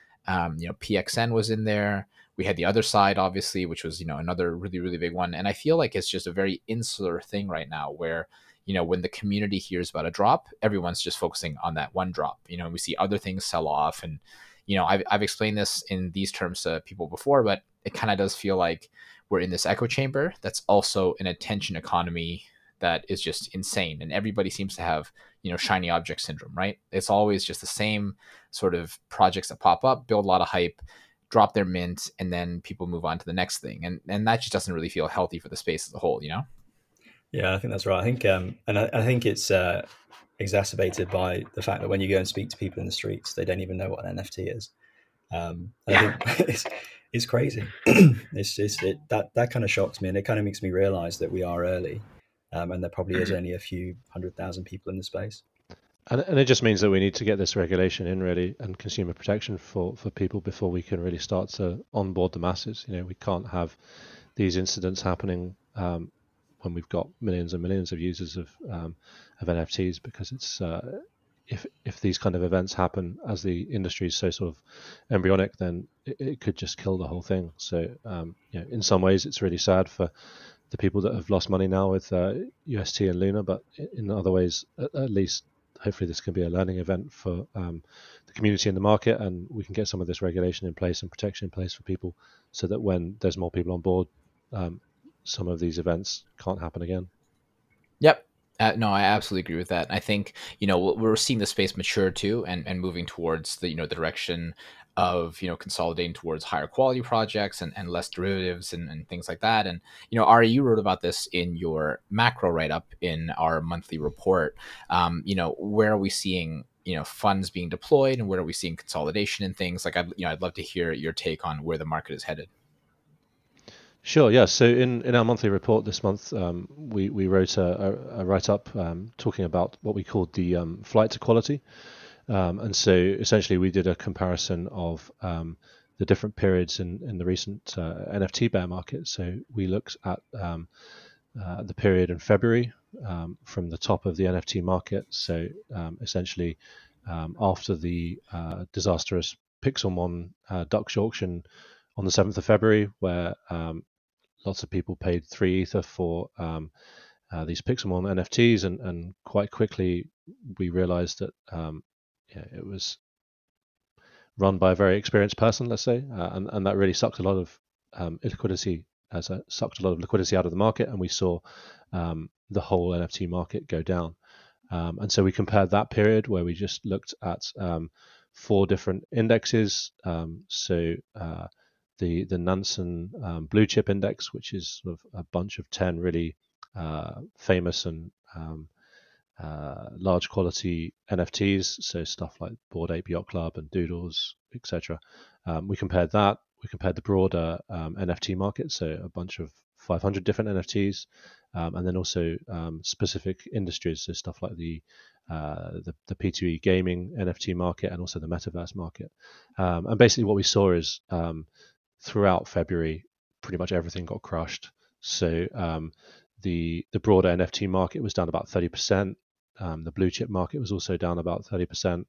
Speaker 1: PXN was in there. We had the other side, obviously, which was, another really, really big one. And I feel like it's just a very insular thing right now where, when the community hears about a drop, everyone's just focusing on that one drop, and we see other things sell off. And, I've explained this in these terms to people before, but it kind of does feel like we're in this echo chamber that's also an attention economy that is just insane. And everybody seems to have, shiny object syndrome, right? It's always just the same sort of projects that pop up, build a lot of hype, drop their mint, and then people move on to the next thing. And that just doesn't really feel healthy for the space as a whole,
Speaker 3: Yeah, I think that's right. I think, and I think it's exacerbated by the fact that when you go and speak to people in the streets, they don't even know what an NFT is. I think it's crazy. That kind of shocks me, and it kind of makes me realize that we are early, and there probably is only a few 100,000 people in the space.
Speaker 2: And it just means that we need to get this regulation in, really, and consumer protection for people before we can really start to onboard the masses. We can't have these incidents happening when we've got millions and millions of users of NFTs, because if these kind of events happen as the industry is so sort of embryonic, then it could just kill the whole thing. So in some ways it's really sad for the people that have lost money now with UST and Luna, but in other ways, at least hopefully this can be a learning event for the community in the market, and we can get some of this regulation in place and protection in place for people, so that when there's more people on board, some of these events can't happen again.
Speaker 1: Yep. No, I absolutely agree with that. I think, we're seeing the space mature too, and moving towards the direction of consolidating towards higher quality projects and less derivatives and things like that. And Ari, you wrote about this in your macro write up in our monthly report. Where are we seeing funds being deployed, and where are we seeing consolidation and things like? I'd love to hear your take on where the market is headed.
Speaker 2: Sure, yeah. So in our monthly report this month, we wrote a write-up talking about what we called the flight to quality. And so essentially we did a comparison of the different periods in the recent NFT bear market. So we looked at the period in February from the top of the NFT market. So essentially after the disastrous Pixelmon Dutch auction on the 7th of February, where lots of people paid 3 Ether for these Pixelmon NFTs, and quite quickly we realized that it was run by a very experienced person, let's say, and that really sucked a lot of liquidity out of the market, and we saw the whole NFT market go down. And so we compared that period where we just looked at 4 different indexes. The Nansen Blue Chip Index, which is sort of a bunch of 10 really famous and large quality NFTs, so stuff like Bored Ape Yacht Club and Doodles, etc. We compared that. We compared the broader NFT market, so a bunch of 500 different NFTs, and then also specific industries, so stuff like the P2E gaming NFT market and also the metaverse market. And basically what we saw is throughout February, pretty much everything got crushed. So the broader NFT market was down about 30%. The blue chip market was also down about 30%.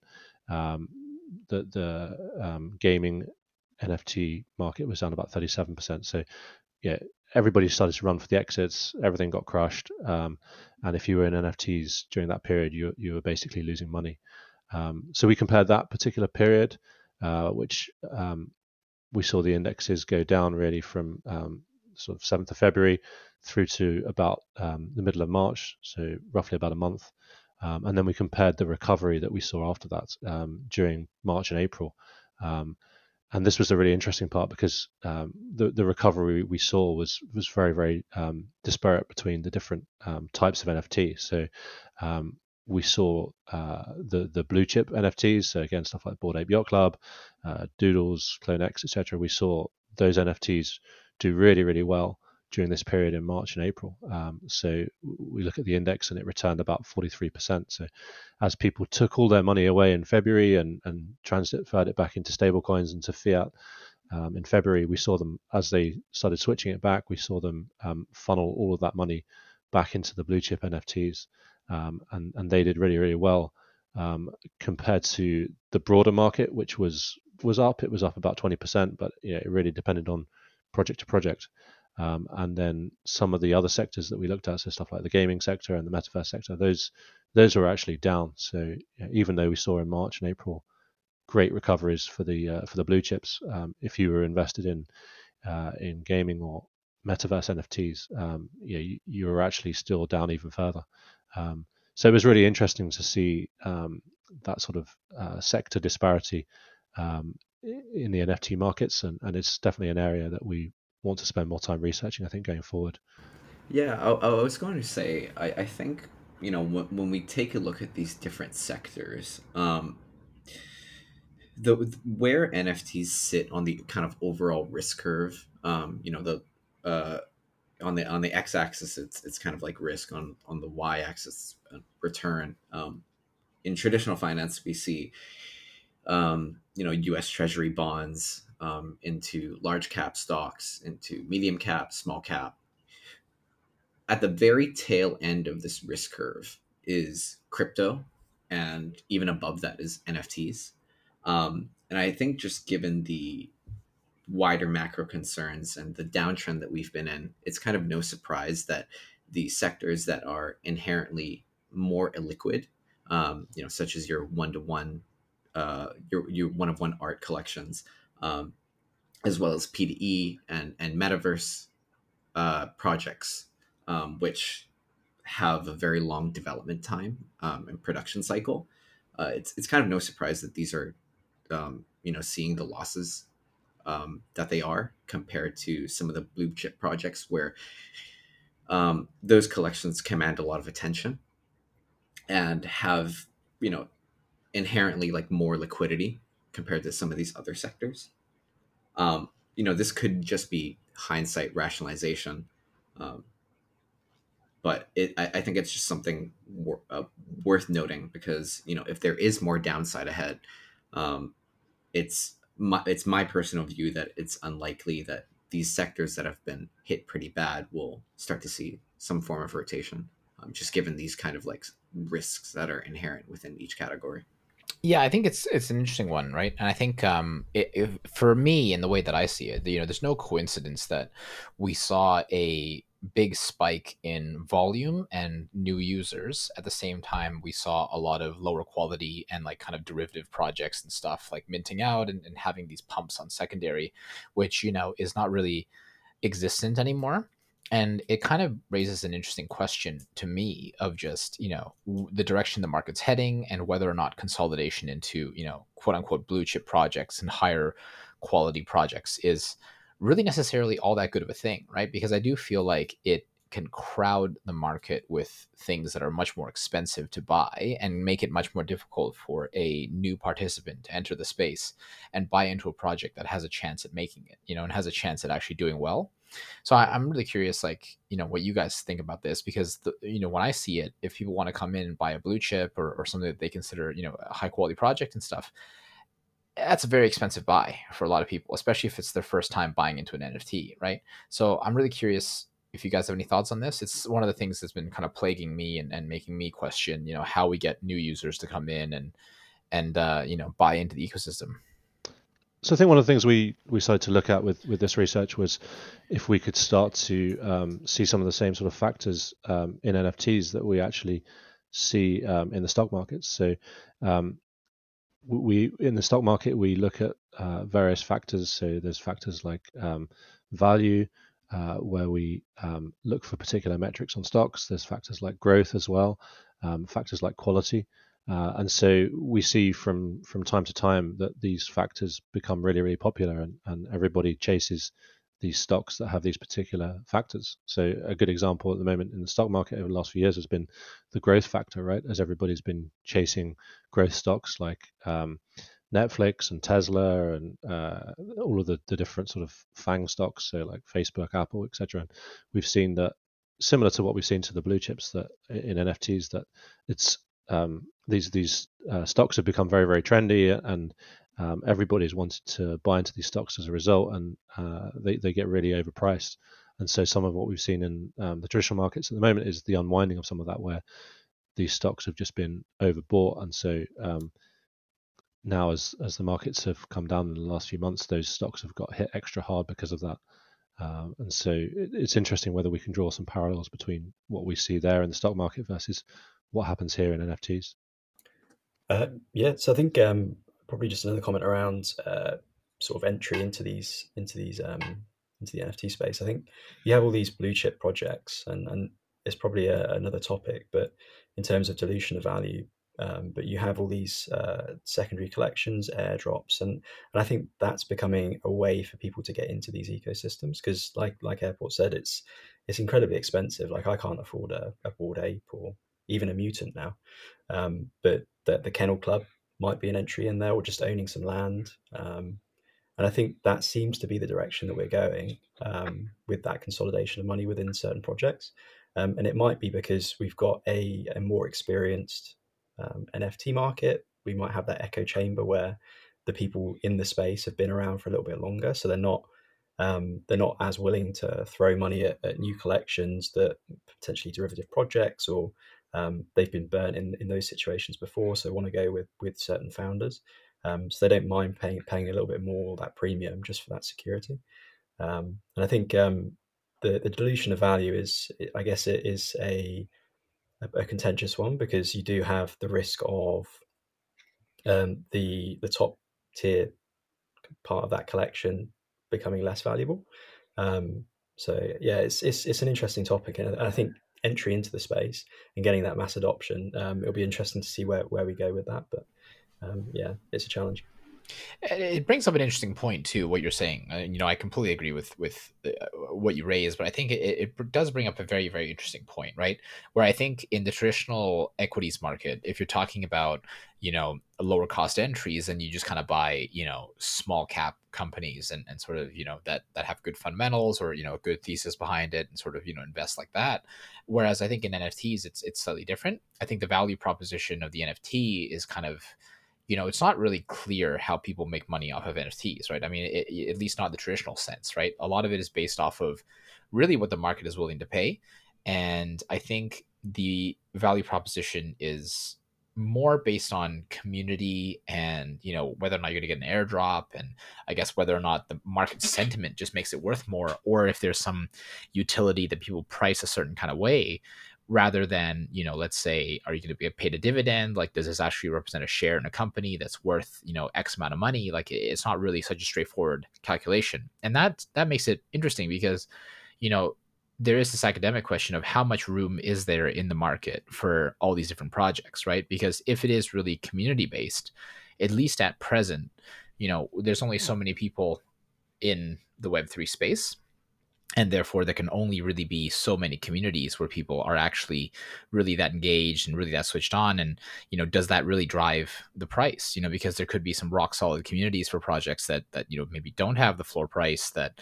Speaker 2: The gaming NFT market was down about 37%. So yeah, everybody started to run for the exits. Everything got crushed. And if you were in NFTs during that period, you were basically losing money. So we compared that particular period, which we saw the indexes go down really from sort of 7th of February through to about the middle of March, so roughly about a month. And then we compared the recovery that we saw after that during March and April. And this was the really interesting part, because the recovery we saw was very, very disparate between the different types of NFT. So we saw the blue chip NFTs, so again, stuff like Bored Ape Yacht Club, Doodles, CloneX, etc. We saw those NFTs do really, really well during this period in March and April. So we look at the index and it returned about 43%. So as people took all their money away in February and transferred it back into stable coins and to fiat in February, we saw them, as they started switching it back, we saw them funnel all of that money back into the blue chip NFTs. And they did really, really well compared to the broader market, which was up. It was up about 20%, but it really depended on project to project. And then some of the other sectors that we looked at, so stuff like the gaming sector and the metaverse sector, those were actually down. So even though we saw in March and April great recoveries for the blue chips, if you were invested in gaming or metaverse NFTs, you were actually still down even further. So it was really interesting to see that sort of sector disparity in the NFT markets, and it's definitely an area that we want to spend more time researching, I think, going forward.
Speaker 4: Yeah, I was going to say, I think, when we take a look at these different sectors, where NFTs sit on the kind of overall risk curve, on the x-axis it's kind of like risk, on the y-axis return. In traditional finance we see US Treasury bonds, into large cap stocks, into medium cap, small cap. At the very tail end of this risk curve is crypto, and even above that is NFTs. And I think just given the wider macro concerns and the downtrend that we've been in, it's kind of no surprise that the sectors that are inherently more illiquid, such as your one-to-one, your one-of-one art collections, as well as P2E and metaverse projects, which have a very long development time and production cycle. It's kind of no surprise that these are seeing the losses that they are compared to some of the blue chip projects where those collections command a lot of attention and have inherently like more liquidity compared to some of these other sectors. This could just be hindsight rationalization, um, but I think it's just something worth noting because if there is more downside ahead, um, it's my personal view that it's unlikely that these sectors that have been hit pretty bad will start to see some form of rotation, just given these kind of like risks that are inherent within each category.
Speaker 1: Yeah, I think it's an interesting one, right? And I think for me, in the way that I see it, there's no coincidence that we saw a big spike in volume and new users at the same time we saw a lot of lower quality and like kind of derivative projects and stuff like minting out and having these pumps on secondary, which is not really existent anymore. And it kind of raises an interesting question to me of just the direction the market's heading and whether or not consolidation into quote unquote blue chip projects and higher quality projects is really necessarily all that good of a thing, right? Because I do feel like it can crowd the market with things that are much more expensive to buy and make it much more difficult for a new participant to enter the space and buy into a project that has a chance at making it, and has a chance at actually doing well. So I'm really curious, like, what you guys think about this, because when I see it, if people want to come in and buy a blue chip or something that they consider, a high quality project and stuff, that's a very expensive buy for a lot of people, especially if it's their first time buying into an NFT, right? So I'm really curious if you guys have any thoughts on this. It's one of the things that's been kind of plaguing me and making me question, how we get new users to come in and buy into the ecosystem.
Speaker 2: So I think one of the things we started to look at with this research was if we could start to see some of the same sort of factors in NFTs that we actually see in the stock markets. So we in the stock market we look at various factors. So there's factors like value, where we look for particular metrics on stocks. There's factors like growth as well, factors like quality. And so we see from time to time that these factors become really, really popular and everybody chases these stocks that have these particular factors. So a good example at the moment in the stock market over the last few years has been the growth factor, right? As everybody's been chasing growth stocks like Netflix and Tesla and all of the different sort of FANG stocks, so like Facebook, Apple, etc. And we've seen that similar to what we've seen to the blue chips that in NFTs, that it's these stocks have become very, very trendy, and everybody's wanted to buy into these stocks as a result, and they get really overpriced. And so some of what we've seen in the traditional markets at the moment is the unwinding of some of that, where these stocks have just been overbought. And so now as the markets have come down in the last few months, those stocks have got hit extra hard because of that. And so it's interesting whether we can draw some parallels between what we see there in the stock market versus what happens here in NFTs.
Speaker 3: So I think probably just another comment around sort of entry into the NFT space. I think you have all these blue chip projects, and it's probably another topic, but in terms of dilution of value, but you have all these secondary collections, airdrops, and I think that's becoming a way for people to get into these ecosystems, because like Airport said, it's incredibly expensive. Like I can't afford a Bored Ape or even a Mutant now, but the Kennel Club might be an entry in there, or just owning some land. And I think that seems to be the direction that we're going with that consolidation of money within certain projects. And it might be because we've got a more experienced NFT market. We might have that echo chamber where the people in the space have been around for a little bit longer, so they're not as willing to throw money at new collections that potentially derivative projects or they've been burnt in those situations before, so want to go with certain founders. So they don't mind paying a little bit more, that premium, just for that security. And I think the dilution of value is, I guess, it is a contentious one, because you do have the risk of the top tier part of that collection becoming less valuable. So yeah, it's an interesting topic, and I think entry into the space and getting that mass adoption, it'll be interesting to see where we go with that. But yeah, it's a challenge.
Speaker 1: It brings up an interesting point too, what you're saying. I completely agree with what you raised, but I think it does bring up a very, very interesting point, right? Where I think in the traditional equities market, if you're talking about lower cost entries, and you just kind of buy small cap companies and sort of that have good fundamentals, or a good thesis behind it, and sort of invest like that. Whereas I think in NFTs it's slightly different. I think the value proposition of the NFT is kind of, it's not really clear how people make money off of NFTs, right? I mean, at least not the traditional sense, right? A lot of it is based off of really what the market is willing to pay. And I think the value proposition is more based on community and, whether or not you're going to get an airdrop, and I guess whether or not the market sentiment just makes it worth more, or if there's some utility that people price a certain kind of way, rather than, let's say, are you going to be paid a dividend? Like, does this actually represent a share in a company that's worth, X amount of money? Like, it's not really such a straightforward calculation. And that makes it interesting, because, there is this academic question of how much room is there in the market for all these different projects, right? Because if it is really community based, at least at present, there's only so many people in the Web3 space. And therefore, there can only really be so many communities where people are actually really that engaged and really that switched on. And, does that really drive the price? Because there could be some rock solid communities for projects that maybe don't have the floor price that,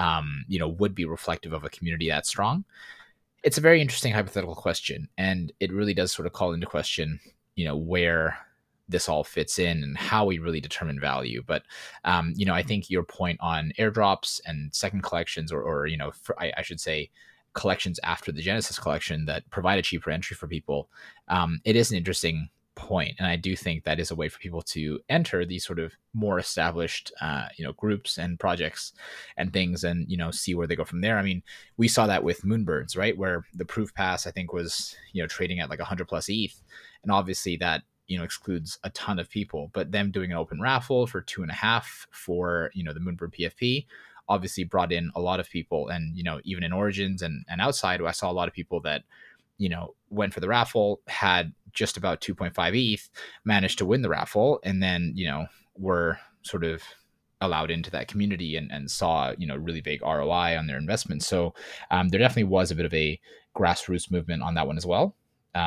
Speaker 1: would be reflective of a community that strong. It's a very interesting hypothetical question. And it really does sort of call into question, where this all fits in and how we really determine value. But, I think your point on airdrops and second collections, or I should say collections after the Genesis collection that provide a cheaper entry for people, it is an interesting point. And I do think that is a way for people to enter these sort of more established, groups and projects and things, and, see where they go from there. I mean, we saw that with Moonbirds, right? Where the proof pass, I think, was, trading at like 100 plus ETH. And obviously that, excludes a ton of people, but them doing an open raffle for 2.5 for, the Moonbird PFP obviously brought in a lot of people. And, even in Origins and outside, I saw a lot of people that, went for the raffle, had just about 2.5 ETH, managed to win the raffle, and then, were sort of allowed into that community and saw, really big ROI on their investment. So there definitely was a bit of a grassroots movement on that one as well.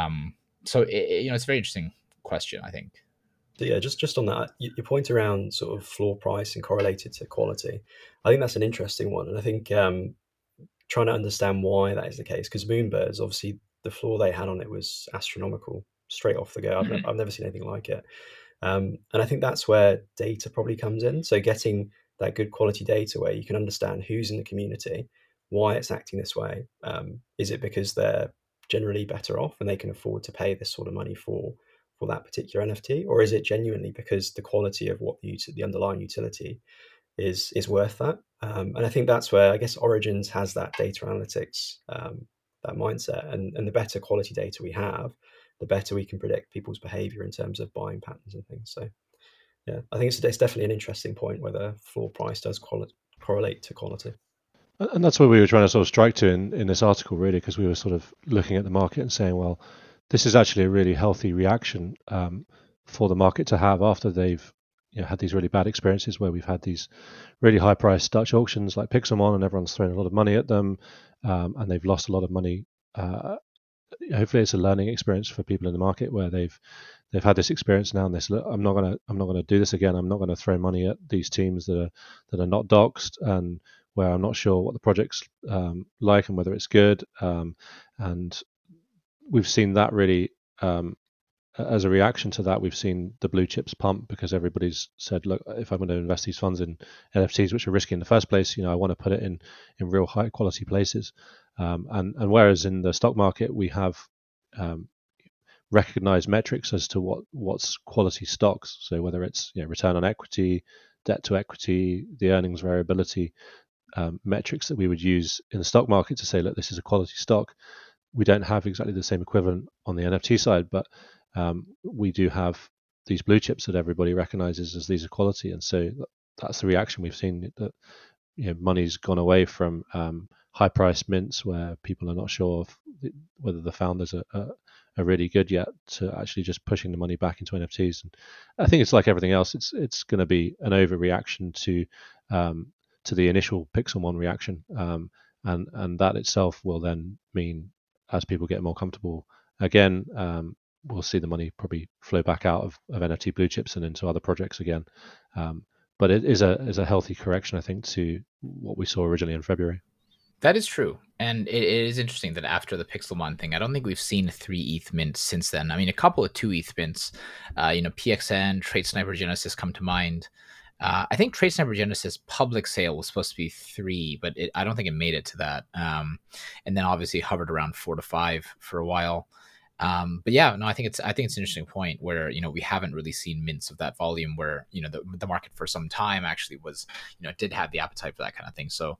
Speaker 1: So it's a very interesting question, I think.
Speaker 3: Yeah, just on that, your point around sort of floor price and correlated to quality, I think that's an interesting one. And I think trying to understand why that is the case, because Moonbirds, obviously the floor they had on it was astronomical straight off the go. I've never seen anything like it. And I think that's where data probably comes in. So getting that good quality data where you can understand who's in the community, why it's acting this way. Is it because they're generally better off and they can afford to pay this sort of money for that particular NFT, or is it genuinely because the quality of what the underlying utility is worth that? And I think that's where I guess Origins has that data analytics, that mindset, and the better quality data we have, the better we can predict people's behavior in terms of buying patterns and things. So yeah, I think it's definitely an interesting point whether floor price does correlate to quality.
Speaker 2: And that's what we were trying to sort of strike to in this article, really, because we were sort of looking at the market and saying, well, this is actually a really healthy reaction for the market to have after they've had these really bad experiences where we've had these really high-priced Dutch auctions like Pixelmon, and everyone's thrown a lot of money at them, and they've lost a lot of money. Hopefully, it's a learning experience for people in the market where they've had this experience now, and they say, look, I'm not gonna do this again. I'm not going to throw money at these teams that are not doxed, and where I'm not sure what the project's like and whether it's good. And we've seen that really, as a reaction to that, we've seen the blue chips pump because everybody's said, look, if I'm going to invest these funds in NFTs, which are risky in the first place, I want to put it in real high quality places. And whereas in the stock market, we have recognize metrics as to what's quality stocks. So whether it's return on equity, debt to equity, the earnings variability, metrics that we would use in the stock market to say, look, this is a quality stock. We don't have exactly the same equivalent on the NFT side, but we do have these blue chips that everybody recognizes as these are quality. And so that's the reaction we've seen, that money's gone away from high price mints where people are not sure of whether the founders are really good yet, to actually just pushing the money back into NFTs. And I think it's like everything else. It's going to be an overreaction to the initial Pixelmon reaction, and that itself will then mean, as people get more comfortable again, we'll see the money probably flow back out of NFT blue chips and into other projects again. But it is a healthy correction, I think, to what we saw originally in February.
Speaker 1: That is true. And it is interesting that after the Pixelmon thing, I don't think we've seen 3 ETH mints since then. I mean, a couple of 2 ETH mints, PXN, Trade Sniper Genesis come to mind. I think Trade Sniper Genesis public sale was supposed to be 3, but I don't think it made it to that. And then obviously hovered around 4 to 5 for a while. But yeah, no, I think it's an interesting point where, we haven't really seen mints of that volume, where, the market for some time actually was, did have the appetite for that kind of thing. So,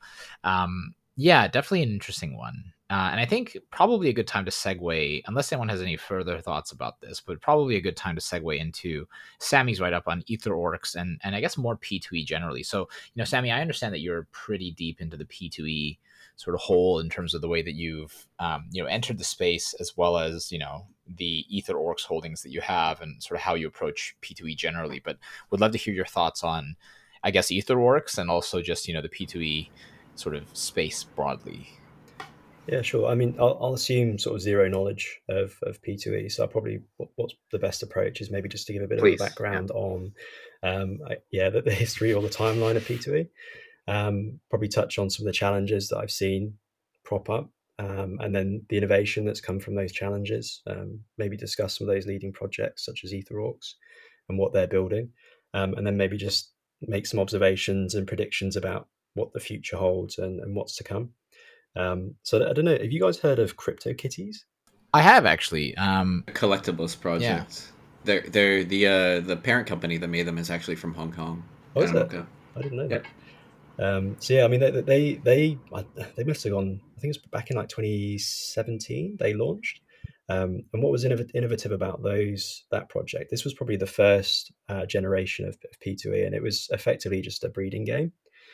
Speaker 1: yeah, definitely an interesting one. And I think probably a good time to segue, unless anyone has any further thoughts about this, but probably a good time to segue into Sammy's write-up on EtherOrcs and I guess more P2E generally. So, Sammy, I understand that you're pretty deep into the P2E sort of hole in terms of the way that you've, entered the space, as well as, the EtherOrcs holdings that you have and sort of how you approach P2E generally. But would love to hear your thoughts on, I guess, EtherOrcs and also just, the P2E sort of space broadly.
Speaker 3: Yeah, sure. I mean, I'll assume sort of zero knowledge of P2E. So what's the best approach is maybe just to give a bit of a background on, the history or the timeline of P2E. Probably touch on some of the challenges that I've seen prop up, and then the innovation that's come from those challenges. Maybe discuss some of those leading projects such as EtherOrcs and what they're building, and then maybe just make some observations and predictions about what the future holds and what's to come. So I don't know, have you guys heard of CryptoKitties?
Speaker 1: I have, actually.
Speaker 4: Collectibles project. Yeah. They're the parent company that made them is actually from Hong Kong.
Speaker 3: Oh, is it? I didn't know that. So yeah, I mean, they must have gone, I think it's back in like 2017 they launched. And what was innovative about that project? This was probably the first generation of P2E, and it was effectively just a breeding game.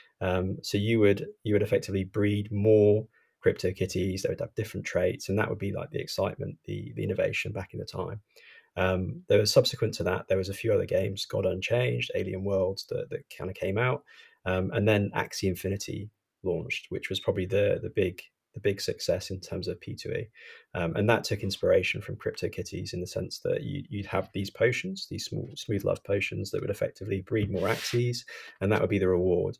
Speaker 3: So you would effectively breed more CryptoKitties. They would have different traits, and that would be like the excitement, the innovation back in the time. There was, subsequent to that, there was a few other games, God Unchanged, Alien Worlds, that kind of came out, and then Axie Infinity launched, which was probably the big success in terms of P2E, and that took inspiration from CryptoKitties in the sense that you'd have these potions, these smooth love potions that would effectively breed more Axies, and that would be the reward.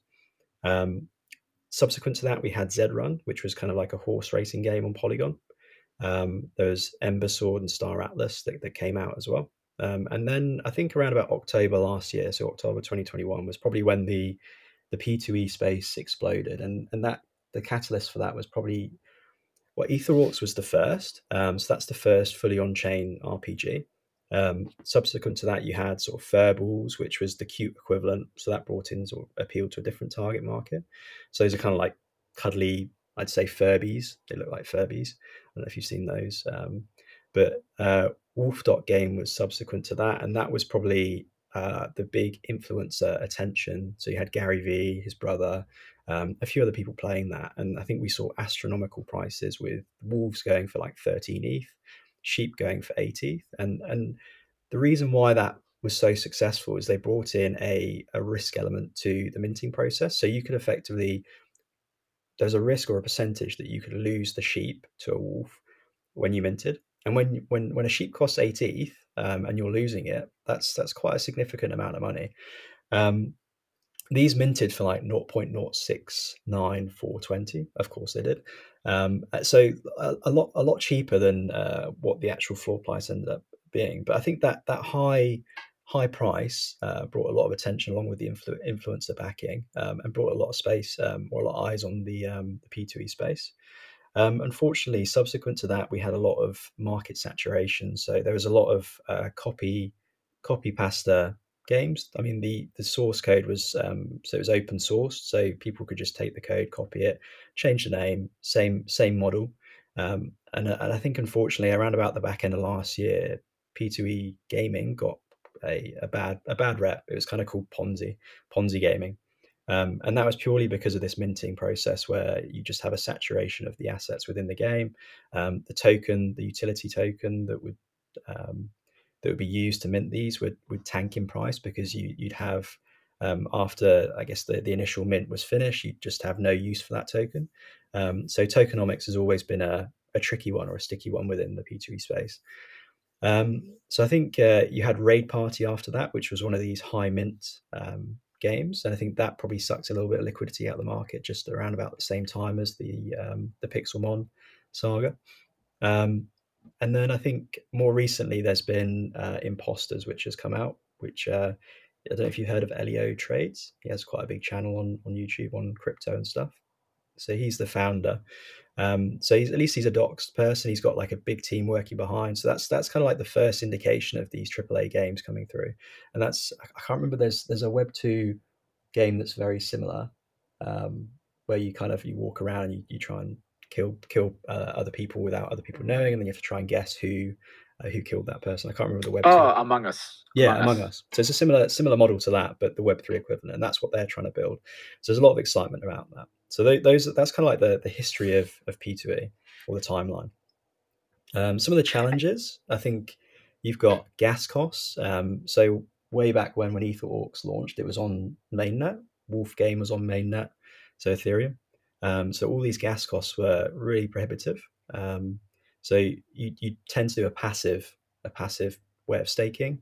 Speaker 3: Subsequent to that, we had Zed-Run, which was kind of like a horse racing game on Polygon. There's Ember Sword and Star Atlas that came out as well. And then I think around about October last year, so October 2021, was probably when the P2E space exploded. And that the catalyst for that was probably, EtherOrcs was the first. So that's the first fully on-chain RPG. Subsequent to that, you had sort of Furballs, which was the cute equivalent. So that brought in sort of appealed to a different target market. So those are kind of like cuddly, I'd say, Furbies. They look like Furbies. I don't know if you've seen those. But Wolf.Game was subsequent to that. And that was probably the big influencer attention. So you had Gary Vee, his brother, a few other people playing that. And I think we saw astronomical prices, with wolves going for like 13 ETH. Sheep going for 8 ETH. And the reason why that was so successful is they brought in a risk element to the minting process. So you could effectively, there's a risk or a percentage that you could lose the sheep to a wolf when you minted. And when a sheep costs 8 ETH and you're losing it, that's quite a significant amount of money. These minted for like 0.069420. Of course they did. So a lot cheaper than what the actual floor price ended up being. But I think that high price brought a lot of attention, along with the influencer backing, and brought a lot of space or a lot of eyes on the P2E space. Unfortunately, subsequent to that, we had a lot of market saturation. So there was a lot of copy pasta games. I mean, the source code was so it was open source, so people could just take the code, copy it, change the name, same model. And I think unfortunately, around about the back end of last year, P2E gaming got a bad rep. It was kind of called Ponzi gaming. And that was purely because of this minting process where you just have a saturation of the assets within the game. The token, the utility token that would be used to mint these would tank in price because you'd have after I guess the initial mint was finished, you'd just have no use for that token. So tokenomics has always been a tricky one or a sticky one within the P2E space. So I think you had Raid Party after that, which was one of these high mint games, and I think that probably sucked a little bit of liquidity out of the market just around about the same time as the Pixelmon saga. And then I think more recently there's been Imposters, which has come out, which I don't know if you've heard of Elio Trades. He has quite a big channel on YouTube on crypto and stuff. So he's the founder. So at least he's a doxed person. He's got like a big team working behind. So that's kind of like the first indication of these AAA games coming through. And I can't remember. There's a Web2 game that's very similar, where you walk around and you try and kill other people without other people knowing, and then you have to try and guess who killed that person. I can't remember the Web2.
Speaker 1: Oh, Among Us.
Speaker 3: Yeah, Among Us. So it's a similar model to that, but the Web3 equivalent, and that's what they're trying to build. So there's a lot of excitement around that. So that's kind of like the history of P2E or the timeline. Some of the challenges, I think you've got gas costs. So way back when EtherAux launched, it was on mainnet. Wolfgame was on mainnet, so Ethereum. So all these gas costs were really prohibitive. So you tend to do a passive way of staking.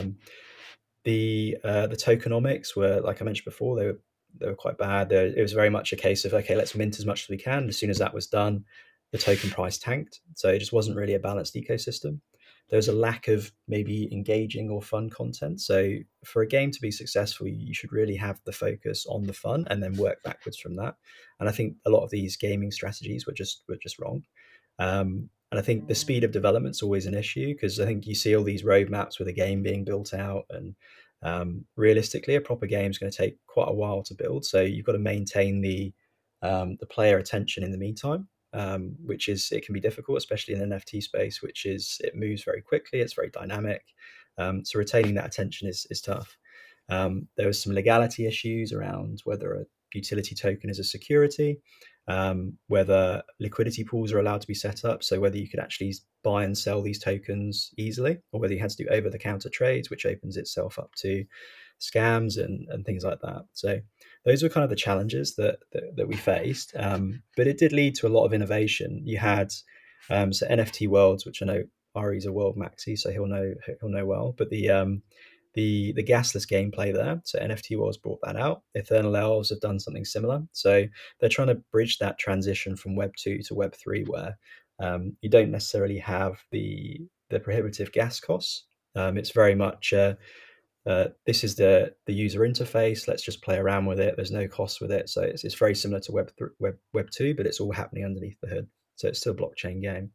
Speaker 3: The tokenomics were, like I mentioned before, they were quite bad. It was very much a case of, okay, let's mint as much as we can. As soon as that was done, the token price tanked. So it just wasn't really a balanced ecosystem. There was a lack of maybe engaging or fun content. So for a game to be successful, you should really have the focus on the fun and then work backwards from that. And I think a lot of these gaming strategies were just wrong. And I think the speed of development is always an issue, because I think you see all these roadmaps with a game being built out, and realistically, a proper game is going to take quite a while to build. So you've got to maintain the player attention in the meantime, which it can be difficult, especially in an NFT space, it moves very quickly. It's very dynamic. So retaining that attention is tough. There was some legality issues around whether a utility token is a security, whether liquidity pools are allowed to be set up, so whether you could actually buy and sell these tokens easily, or whether you had to do over-the-counter trades, which opens itself up to scams and things like that. So those were kind of the challenges that we faced, but it did lead to a lot of innovation. You had so NFT Worlds, which I know Ari's a world maxi, so he'll know well, but the gasless gameplay there. So NFT Worlds brought that out. Eternal Elves have done something similar. So they're trying to bridge that transition from Web 2 to Web 3, where you don't necessarily have the prohibitive gas costs. It's very much this is the user interface. Let's just play around with it. There's no cost with it. So it's very similar to Web 2, but it's all happening underneath the hood. So it's still a blockchain game.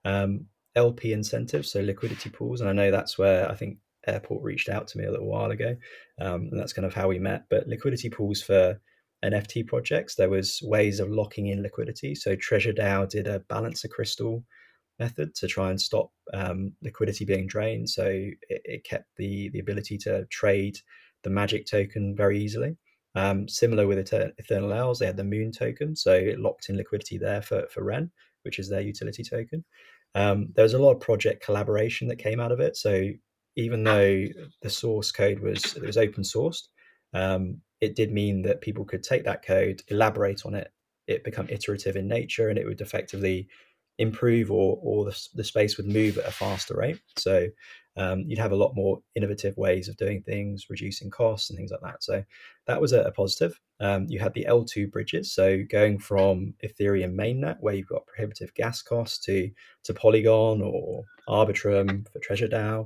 Speaker 3: LP incentives, so liquidity pools, and I know that's where I think Airport reached out to me a little while ago, and that's kind of how we met. But liquidity pools for NFT projects, there was ways of locking in liquidity. So TreasureDAO did a balancer crystal method to try and stop liquidity being drained. So it kept the ability to trade the magic token very easily. Similar with Eternal Elves, they had the Moon token, so it locked in liquidity there for Ren, which is their utility token. There was a lot of project collaboration that came out of it. So even though the source code was open sourced, it did mean that people could take that code, elaborate on it, it become iterative in nature, and it would effectively improve, or the space would move at a faster rate. So you'd have a lot more innovative ways of doing things, reducing costs and things like that. So that was a positive. You had the L2 bridges, so going from Ethereum mainnet, where you've got prohibitive gas costs, to Polygon or Arbitrum for TreasureDAO,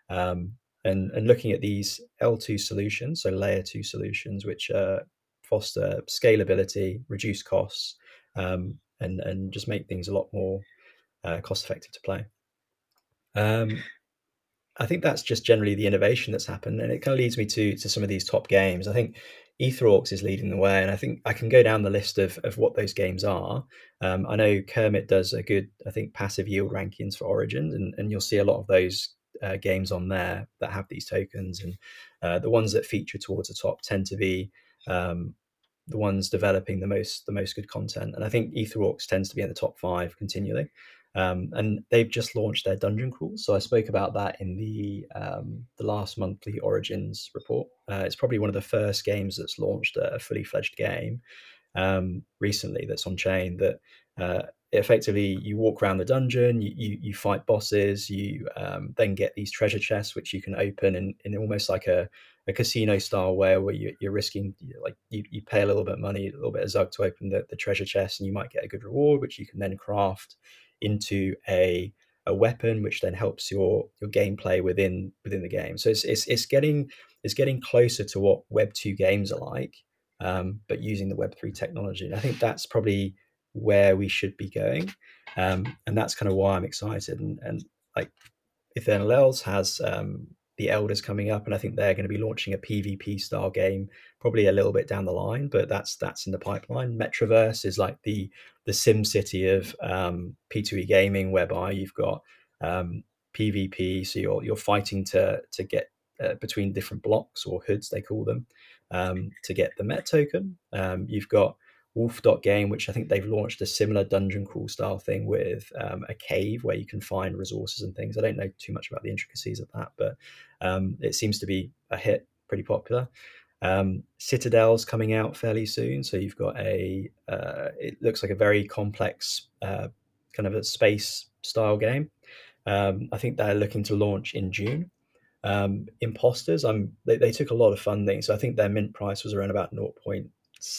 Speaker 3: and looking at these L2 solutions, so layer 2 solutions, which foster scalability, reduce costs, and just make things a lot more cost effective to play. I think that's just generally the innovation that's happened, and it kind of leads me to some of these top games. I think Etherorcs is leading the way, and I think I can go down the list of what those games are. I know Kermit does a good, I think, passive yield rankings for Origins, and you'll see a lot of those games on there that have these tokens, and the ones that feature towards the top tend to be the ones developing the most good content. And I think Etherorcs tends to be in the top 5 continually. And they've just launched their dungeon crawls. So I spoke about that in the last monthly Origins report. It's probably one of the first games that's launched a fully fledged game recently that's on chain, that effectively you walk around the dungeon, you fight bosses, you then get these treasure chests which you can open in almost like a casino style way, where you're risking, like you pay a little bit of money, a little bit of Zug to open the treasure chest, and you might get a good reward which you can then craft into a weapon, which then helps your gameplay within the game. So it's getting closer to what Web 2 games are like, but using the Web 3 technology. And I think that's probably where we should be going, and that's kind of why I'm excited. And like Eternal Elves has the Elders coming up, and I think they're going to be launching a PvP style game probably a little bit down the line, but that's in the pipeline. Metroverse is like the Sim City of P2E gaming, whereby you've got PvP, so you're fighting to get between different blocks, or hoods they call them, to get the Met token. You've got Wolf Game, which I think they've launched a similar dungeon crawl style thing with a cave where you can find resources and things. I don't know too much about the intricacies of that, but it seems to be a hit, pretty popular. Citadel's coming out fairly soon, so you've got it looks like a very complex kind of a space style game. I think they're looking to launch in June. Imposters, they took a lot of funding, so I think their mint price was around about 0.7,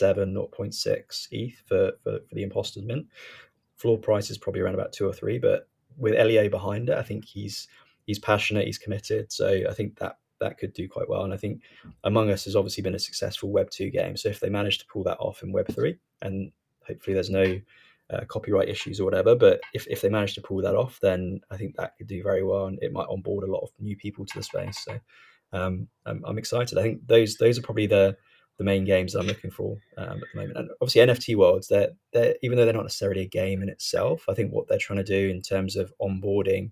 Speaker 3: 0.6 ETH for the Imposters mint. Floor price is probably around about 2 or 3, but with LEA behind it, I think he's passionate, he's committed, so I think that could do quite well. And I think Among Us has obviously been a successful Web 2 game, so if they manage to pull that off in Web 3, and hopefully there's no copyright issues or whatever, but if they manage to pull that off, then I think that could do very well, and it might onboard a lot of new people to the space. So I'm excited. I think those are probably the main games that I'm looking for at the moment. And obviously NFT Worlds, they're even though they're not necessarily a game in itself, I think what they're trying to do in terms of onboarding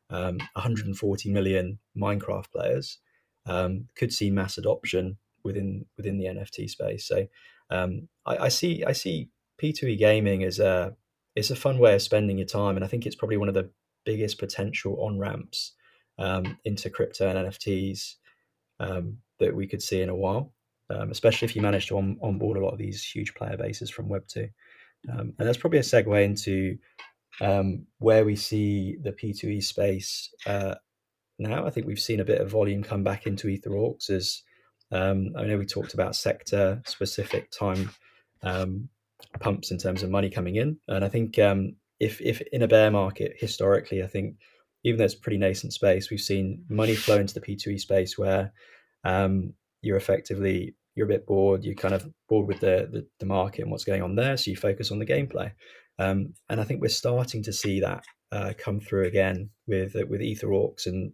Speaker 3: 140 million Minecraft players could see mass adoption within the NFT space. So I see P2E gaming is it's a fun way of spending your time, and I think it's probably one of the biggest potential on ramps into crypto and NFTs that we could see in a while, especially if you manage to onboard a lot of these huge player bases from Web 2. And that's probably a segue into where we see the P2E space now. I think we've seen a bit of volume come back into Etherorcs, as I know we talked about sector specific time pumps in terms of money coming in, and I think if in a bear market historically, I think even though it's a pretty nascent space, we've seen money flow into the P2E space where you're a bit bored, you're kind of bored with the market and what's going on there, so you focus on the gameplay, and I think we're starting to see that come through again with Etherorcs. And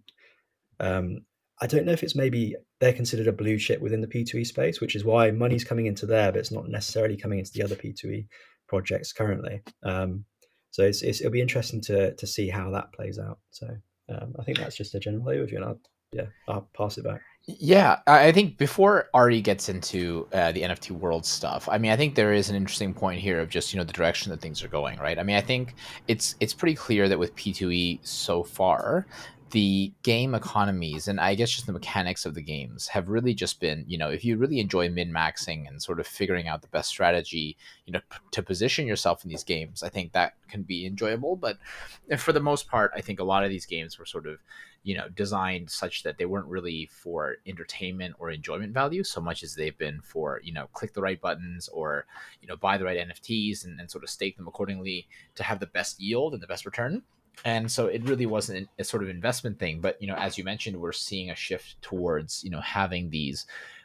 Speaker 3: I don't know if it's maybe they're considered a blue chip within the P2E space, which is why money's coming into there, but it's not necessarily coming into the other P2E projects currently. So it'll be interesting to see how that plays out. So I think that's just a general overview, and I'll pass it back.
Speaker 1: Yeah, I think before Ari gets into the NFT world stuff, I mean, I think there is an interesting point here of just, the direction that things are going, right? I mean, I think it's pretty clear that with P2E so far, the game economies and I guess just the mechanics of the games have really just been, if you really enjoy min-maxing and sort of figuring out the best strategy, to position yourself in these games, I think that can be enjoyable. But for the most part, I think a lot of these games were sort of, designed such that they weren't really for entertainment or enjoyment value so much as they've been for, click the right buttons or, buy the right NFTs and sort of stake them accordingly to have the best yield and the best return. And so it really wasn't a sort of investment thing. But, as you mentioned, we're seeing a shift towards, having these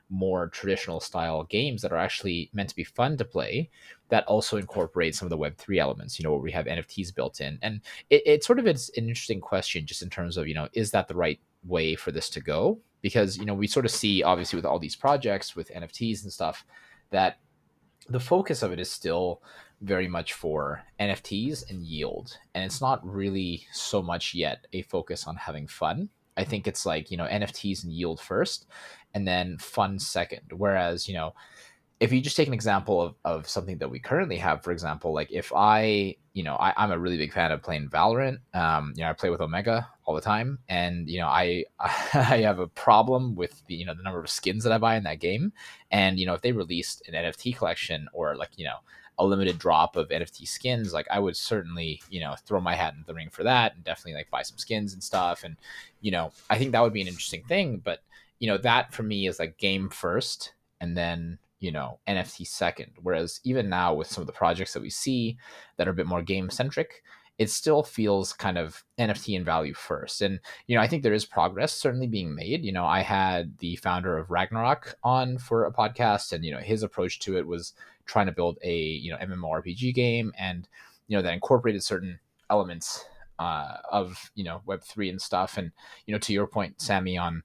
Speaker 1: more traditional style games that are actually meant to be fun to play that also incorporate some of the Web3 elements, where we have NFTs built in. And it sort of is an interesting question just in terms of, is that the right way for this to go? Because, we sort of see, obviously, with all these projects with NFTs and stuff, that the focus of it is still very much for NFTs and yield. And it's not really so much yet a focus on having fun. I think it's like, NFTs and yield first and then fun second. Whereas, if you just take an example of something that we currently have, for example, like if I'm a really big fan of playing Valorant. I play with Omega all the time, and I I have a problem with the the number of skins that I buy in that game. And if they released an NFT collection or like a limited drop of NFT skins, like I would certainly throw my hat in the ring for that, and definitely like buy some skins and stuff. And I think that would be an interesting thing. But that for me is like game first, and then NFT second. Whereas even now with some of the projects that we see that are a bit more game centric, it still feels kind of NFT and value first. And I think there is progress certainly being made. I had the founder of Ragnarok on for a podcast, and his approach to it was trying to build a MMORPG game, and that incorporated certain elements of Web3 and stuff. And to your point, Sammy, on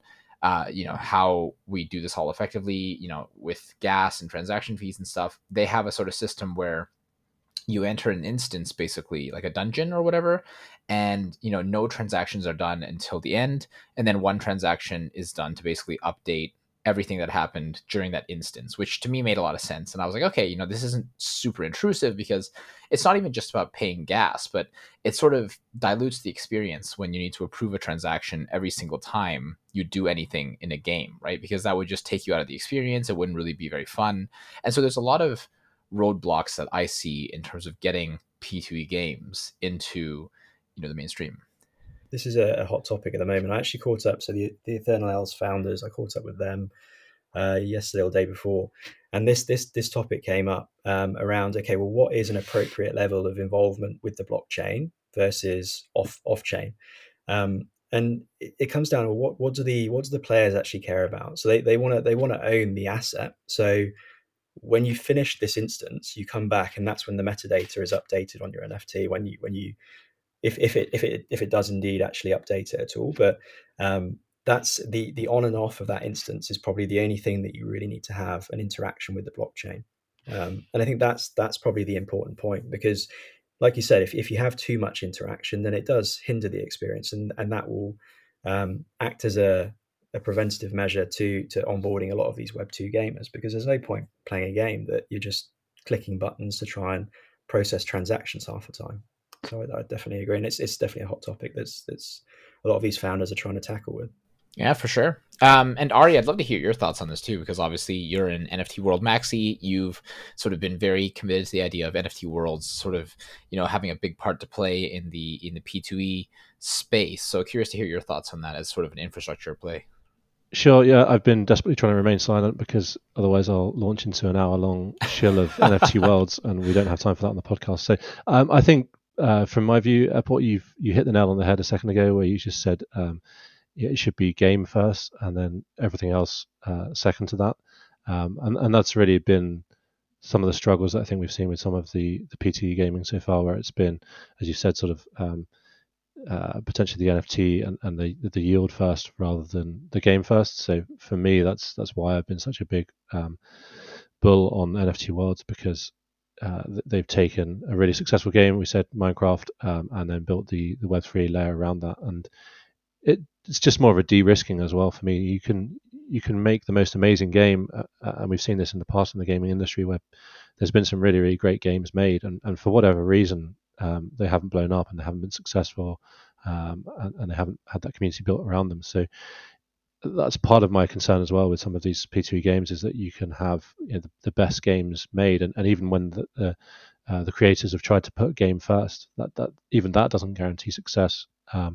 Speaker 1: how we do this all effectively, with gas and transaction fees and stuff. They have a sort of system where you enter an instance, basically like a dungeon or whatever, and no transactions are done until the end, and then one transaction is done to basically update everything that happened during that instance, which to me made a lot of sense. And I was like, okay, this isn't super intrusive, because it's not even just about paying gas, but it sort of dilutes the experience when you need to approve a transaction every single time you do anything in a game, right? Because that would just take you out of the experience. It wouldn't really be very fun. And so there's a lot of roadblocks that I see in terms of getting P2E games into, the mainstream.
Speaker 3: This is a hot topic at the moment. I actually caught up, so the Eternal Elves founders, I caught up with them yesterday or the day before, and this topic came up around, okay, well, what is an appropriate level of involvement with the blockchain versus off chain? And it comes down to what do the players actually care about? So they want to own the asset. So when you finish this instance, you come back, and that's when the metadata is updated on your NFT. When you if it does indeed actually update it at all. But that's the on and off of that instance is probably the only thing that you really need to have an interaction with the blockchain. And I think that's probably the important point, because like you said, if you have too much interaction, then it does hinder the experience, and that will act as a preventative measure to onboarding a lot of these Web2 gamers, because there's no point playing a game that you're just clicking buttons to try and process transactions half the time. So I definitely agree, and it's definitely a hot topic that's a lot of these founders are trying to tackle with.
Speaker 1: Yeah, for sure. And Ari, I'd love to hear your thoughts on this too, because obviously you're in NFT World Maxi. You've sort of been very committed to the idea of NFT worlds, sort of having a big part to play in the P2E space. So curious to hear your thoughts on that as sort of an infrastructure play.
Speaker 2: Sure, yeah, I've been desperately trying to remain silent, because otherwise I'll launch into an hour-long shill of NFT worlds, and we don't have time for that on the podcast. So I think from my view, Airport, you hit the nail on the head a second ago, where you just said it should be game first and then everything else second to that. And that's really been some of the struggles that I think we've seen with some of the P2E gaming so far, where it's been, as you said, sort of potentially the NFT and the yield first rather than the game first. So for me, that's why I've been such a big bull on NFT worlds, because they've taken a really successful game, we said Minecraft, and then built the Web3 layer around that, and it's just more of a de-risking as well for me. You can make the most amazing game, and we've seen this in the past in the gaming industry, where there's been some really, really great games made, and for whatever reason they haven't blown up and they haven't been successful, and they haven't had that community built around them. So that's part of my concern as well with some of these P2E games, is that you can have the best games made, and even when the creators have tried to put game first, that even that doesn't guarantee success.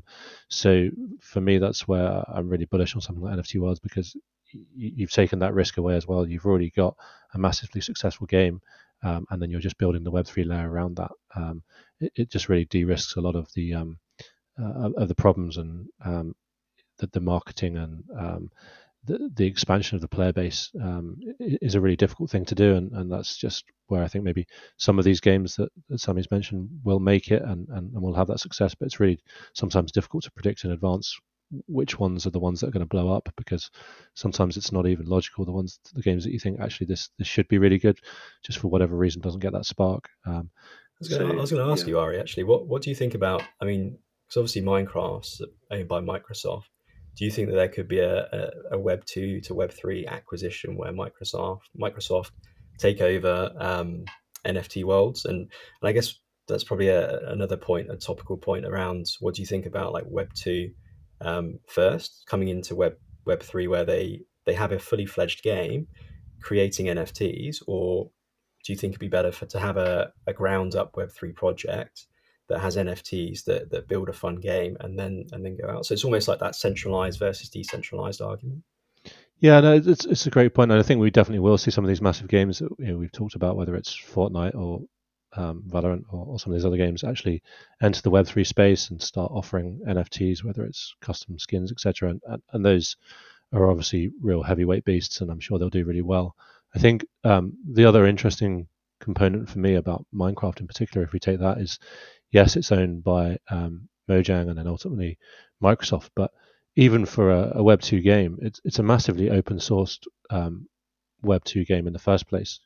Speaker 2: So for me, that's where I'm really bullish on something like NFT Worlds, because you've taken that risk away as well. You've already got a massively successful game, and then you're just building the Web3 layer around that. It just really de-risks a lot of the problems and the marketing and the expansion of the player base is a really difficult thing to do, and that's just where I think maybe some of these games that Sammy's mentioned will make it and will have that success, but it's really sometimes difficult to predict in advance which ones are the ones that are going to blow up, because sometimes it's not even logical. The games that you think actually this should be really good, just for whatever reason doesn't get that spark.
Speaker 3: I was going to ask you, Ari, actually, what do you think about? I mean, because obviously Minecraft's owned by Microsoft. Do you think that there could be a Web 2 to Web 3 acquisition where Microsoft take over NFT worlds? And I guess that's probably another point, a topical point around what do you think about like Web 2 first, coming into Web 3, where they have a fully fledged game creating NFTs, or do you think it'd be better to have a ground up Web 3 project that has NFTs that build a fun game and then go out? So it's almost like that centralized versus decentralized argument.
Speaker 2: Yeah, no, it's a great point, and I think we definitely will see some of these massive games that we've talked about, whether it's Fortnite or Valorant or some of these other games, actually enter the Web3 space and start offering NFTs, whether it's custom skins, etc. And those are obviously real heavyweight beasts, and I'm sure they'll do really well. I think the other interesting component for me about Minecraft in particular, if we take that, is yes, it's owned by Mojang and then ultimately Microsoft, but even for a Web 2 game, it's a massively open sourced Web 2 game in the first place.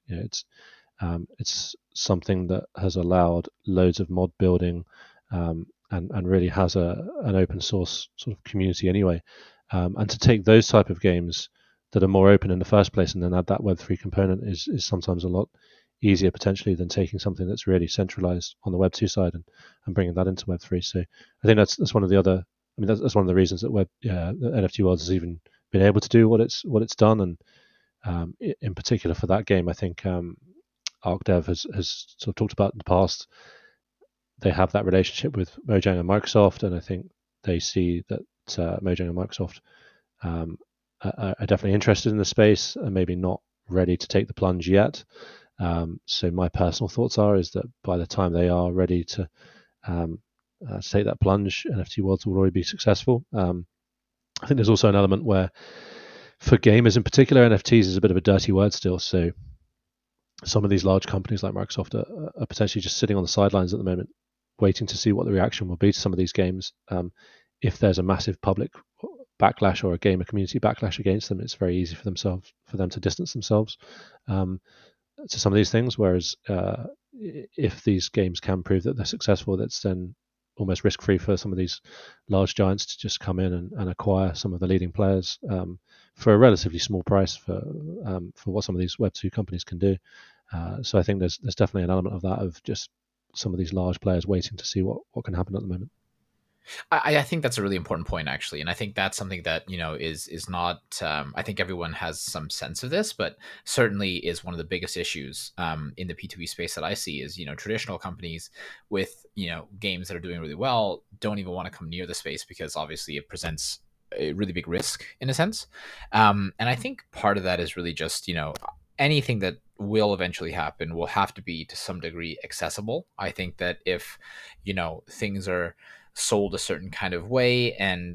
Speaker 2: It's something that has allowed loads of mod building and really has an open source sort of community anyway. And to take those type of games that are more open in the first place and then add that Web3 component is sometimes a lot easier potentially than taking something that's really centralized on the Web2 side and bringing that into Web3. So I think that's one of the other. I mean, that's one of the reasons that the NFT Worlds has even been able to do what it's done, and in particular for that game, I think ArcDev has sort of talked about in the past. They have that relationship with Mojang and Microsoft, and I think they see that Mojang and Microsoft are definitely interested in the space and maybe not ready to take the plunge yet. So my personal thoughts is that by the time they are ready to take that plunge, NFT Worlds will already be successful. I think there's also an element where, for gamers in particular, NFTs is a bit of a dirty word still. So some of these large companies like Microsoft are potentially just sitting on the sidelines at the moment, waiting to see what the reaction will be to some of these games. If there's a massive public backlash or a gamer community backlash against them, it's very easy for them to distance themselves to some of these things. Whereas if these games can prove that they're successful, that's then almost risk-free for some of these large giants to just come in and acquire some of the leading players for a relatively small price for what some of these Web 2 companies can do. So I think there's definitely an element of that, of just some of these large players waiting to see what can happen at the moment.
Speaker 1: I think that's a really important point, actually, and I think that's something that is not. I think everyone has some sense of this, but certainly is one of the biggest issues in the P2E space that I see is traditional companies with games that are doing really well don't even want to come near the space because obviously it presents a really big risk in a sense, and I think part of that is really just anything that will eventually happen will have to be to some degree accessible. I think that if things are sold a certain kind of way and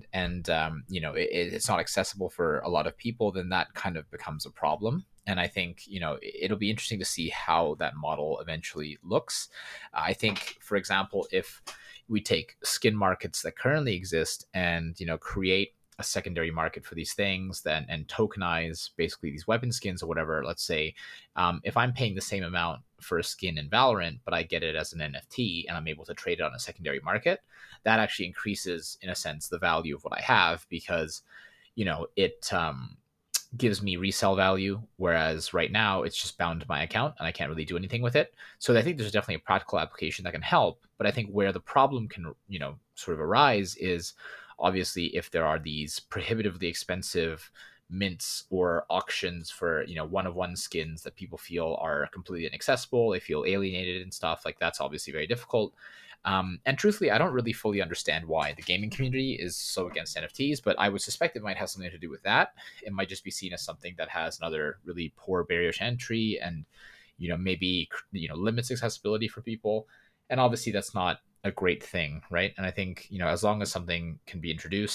Speaker 1: it's not accessible for a lot of people, then that kind of becomes a problem. And I think it'll be interesting to see how that model eventually looks. I think, for example, if we take skin markets that currently exist and create a secondary market for these things, then and tokenize basically these weapon skins or whatever. Let's say if I'm paying the same amount for a skin in Valorant, but I get it as an NFT and I'm able to trade it on a secondary market, that actually increases, in a sense, the value of what I have because it gives me resale value, whereas right now it's just bound to my account and I can't really do anything with it. So I think there's definitely a practical application that can help, but I think where the problem can sort of arise is obviously if there are these prohibitively expensive mints or auctions for one-of-one skins that people feel are completely inaccessible, they feel alienated and stuff like that's obviously very difficult. And truthfully, I don't really fully understand why the gaming community is so against NFTs, but I would suspect it might have something to do with that. It might just be seen as something that has another really poor barrier to entry and maybe limits accessibility for people. And obviously that's not a great thing, right? And I think as long as something can be introduced that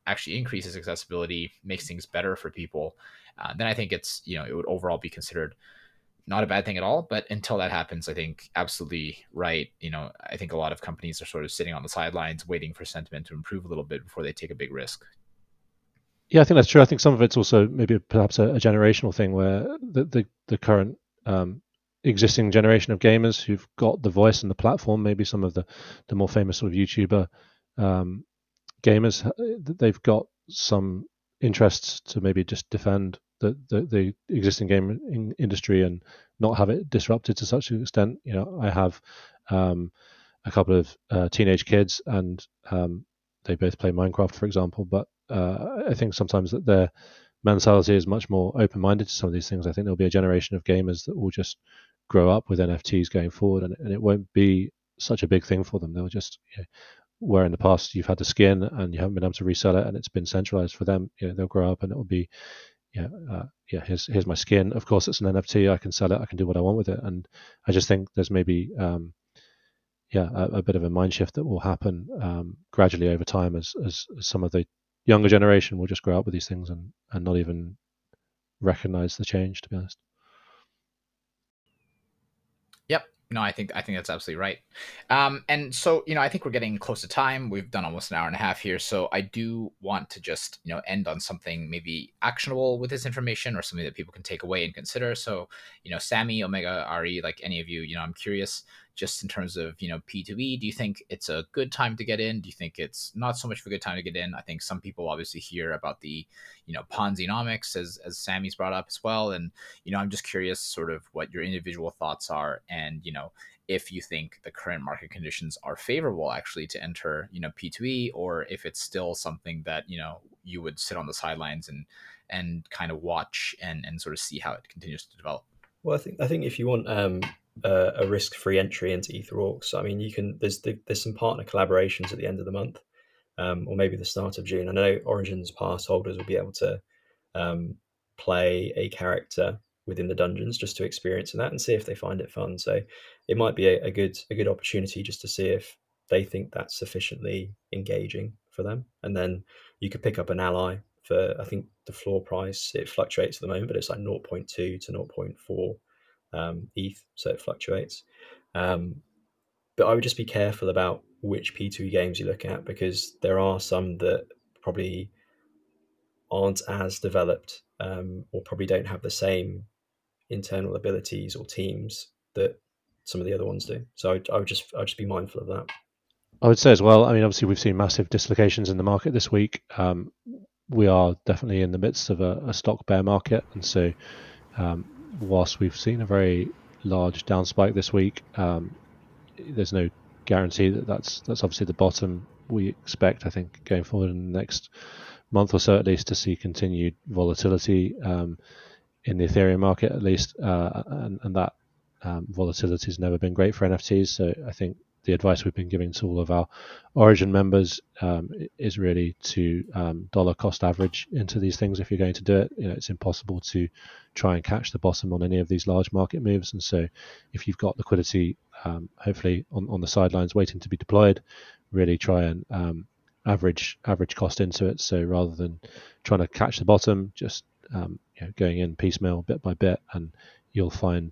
Speaker 1: actually increases accessibility, makes things better for people, then I think it's, it would overall be considered not a bad thing at all. But until that happens, I think absolutely right. I think a lot of companies are sort of sitting on the sidelines waiting for sentiment to improve a little bit before they take a big risk.
Speaker 2: Yeah, I think that's true. I think some of it's also maybe perhaps a generational thing where the current existing generation of gamers who've got the voice and the platform, maybe some of the more famous sort of YouTuber gamers, they've got some interests to maybe just defend the existing game industry and not have it disrupted to such an extent. I have a couple of teenage kids, and they both play Minecraft, for example. But I think sometimes that their mentality is much more open-minded to some of these things. I think there'll be a generation of gamers that will just grow up with NFTs going forward, and it won't be such a big thing for them. They'll just, where in the past you've had the skin and you haven't been able to resell it, and it's been centralized for them. They'll grow up and it will be, here's my skin. Of course, it's an NFT. I can sell it. I can do what I want with it. And I just think there's maybe a bit of a mind shift that will happen gradually over time as some of the younger generation will just grow up with these things and not even recognize the change, to be honest.
Speaker 1: Yep. No, I think that's absolutely right. And so, I think we're getting close to time. We've done almost an hour and a half here. So I do want to just, end on something maybe actionable with this information or something that people can take away and consider. So, Sammy, Omega, Ari, like any of you, I'm curious just in terms of, P2E, do you think it's a good time to get in? Do you think it's not so much of a good time to get in? I think some people obviously hear about the, Ponzi-nomics as Sammy's brought up as well. And, I'm just curious sort of what your individual thoughts are. And, if you think the current market conditions are favorable actually to enter, P2E, or if it's still something that, you would sit on the sidelines and kind of watch and sort of see how it continues to develop.
Speaker 3: Well, I think if you want a risk-free entry into EtherOrcs, I mean, you can. There's some partner collaborations at the end of the month, or maybe the start of June. I know Origins pass holders will be able to play a character within the dungeons just to experience that and see if they find it fun. So it might be a good opportunity just to see if they think that's sufficiently engaging for them. And then you could pick up an ally for, I think the floor price, it fluctuates at the moment, but it's like 0.2 to 0.4 ETH, so it fluctuates. But I would just be careful about which P2E games you look at, because there are some that probably aren't as developed or probably don't have the same internal abilities or teams that some of the other ones do. So I would just be mindful of that.
Speaker 2: I would say as well, I mean, obviously we've seen massive dislocations in the market this week. We are definitely in the midst of a stock bear market, and so whilst we've seen a very large down spike this week, there's no guarantee that that's obviously the bottom. We expect, I think, going forward in the next month or so at least, to see continued volatility in the Ethereum market at least, and that volatility has never been great for NFTs. So I think the advice we've been giving to all of our Origin members is really to dollar cost average into these things if you're going to do it. It's impossible to try and catch the bottom on any of these large market moves, and so if you've got liquidity, hopefully on the sidelines waiting to be deployed, really try and average cost into it. So rather than trying to catch the bottom, just going in piecemeal bit by bit, and you'll find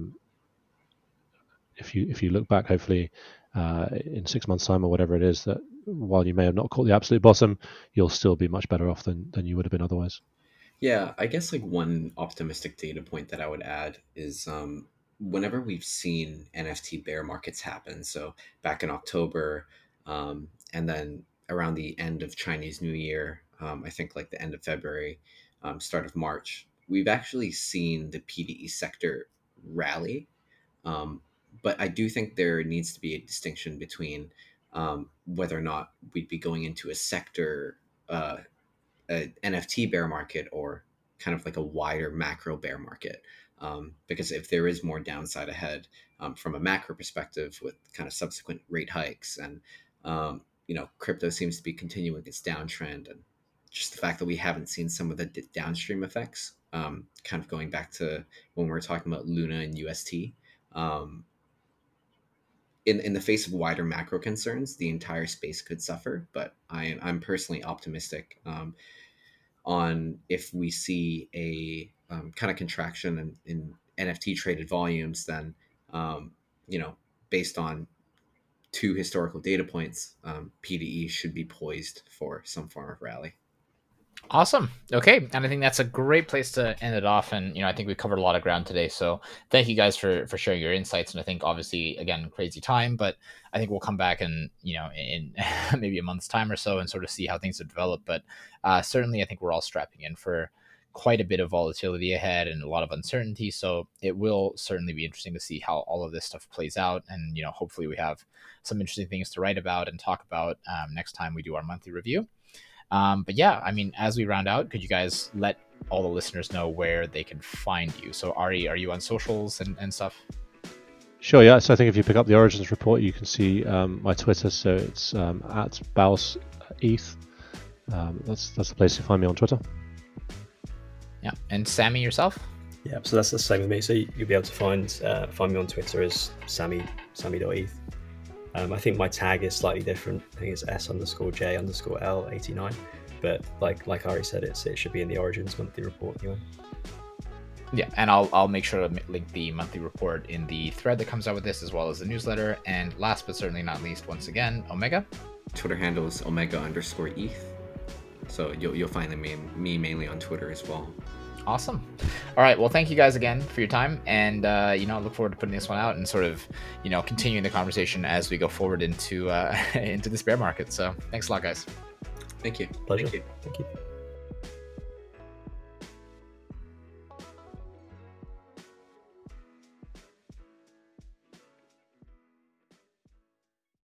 Speaker 2: if you look back, hopefully in 6 months' time or whatever it is, that while you may have not caught the absolute bottom, you'll still be much better off than you would have been otherwise.
Speaker 4: Yeah, I guess like one optimistic data point that I would add is whenever we've seen NFT bear markets happen, so back in October, and then around the end of Chinese New Year, I think like the end of February, start of March, we've actually seen the PDE sector rally. But I do think there needs to be a distinction between whether or not we'd be going into a sector, a NFT bear market, or kind of like a wider macro bear market. Because if there is more downside ahead from a macro perspective with kind of subsequent rate hikes, and crypto seems to be continuing its downtrend, and just the fact that we haven't seen some of the downstream effects, kind of going back to when we were talking about Luna and UST. in the face of wider macro concerns, the entire space could suffer. But I'm personally optimistic on if we see a kind of contraction in NFT traded volumes, then based on two historical data points, PDE should be poised for some form of rally.
Speaker 1: Awesome. Okay, and I think that's a great place to end it off. And I think we covered a lot of ground today. So thank you guys for sharing your insights. And I think obviously, again, crazy time, but I think we'll come back in maybe a month's time or so and sort of see how things have developed. But certainly, I think we're all strapping in for quite a bit of volatility ahead and a lot of uncertainty. So it will certainly be interesting to see how all of this stuff plays out. And hopefully we have some interesting things to write about and talk about next time we do our monthly review. But yeah, I mean, as we round out, could you guys let all the listeners know where they can find you? So Ari, are you on socials and stuff?
Speaker 2: Sure, yeah. So I think if you pick up the Origins report, you can see my Twitter. So it's at Baus ETH. That's the place to find me on Twitter.
Speaker 1: Yeah, and Sammy, yourself?
Speaker 3: Yeah, so that's the same with me. So you'll be able to find me on Twitter as Sammy.eth. I think my tag is slightly different. I think it's S_J_L89. But like Ari said, it should be in the Origins monthly report anyway.
Speaker 1: Yeah, and I'll make sure to link the monthly report in the thread that comes out with this, as well as the newsletter. And last but certainly not least, once again, Omega.
Speaker 4: Twitter handle is Omega_ETH. So you'll find me mainly on Twitter as well.
Speaker 1: Awesome. All right. Well, thank you guys again for your time. And, I look forward to putting this one out and sort of, continuing the conversation as we go forward into this bear market. So thanks a lot, guys.
Speaker 4: Thank you.
Speaker 3: Pleasure.
Speaker 4: Thank you.
Speaker 3: Thank you.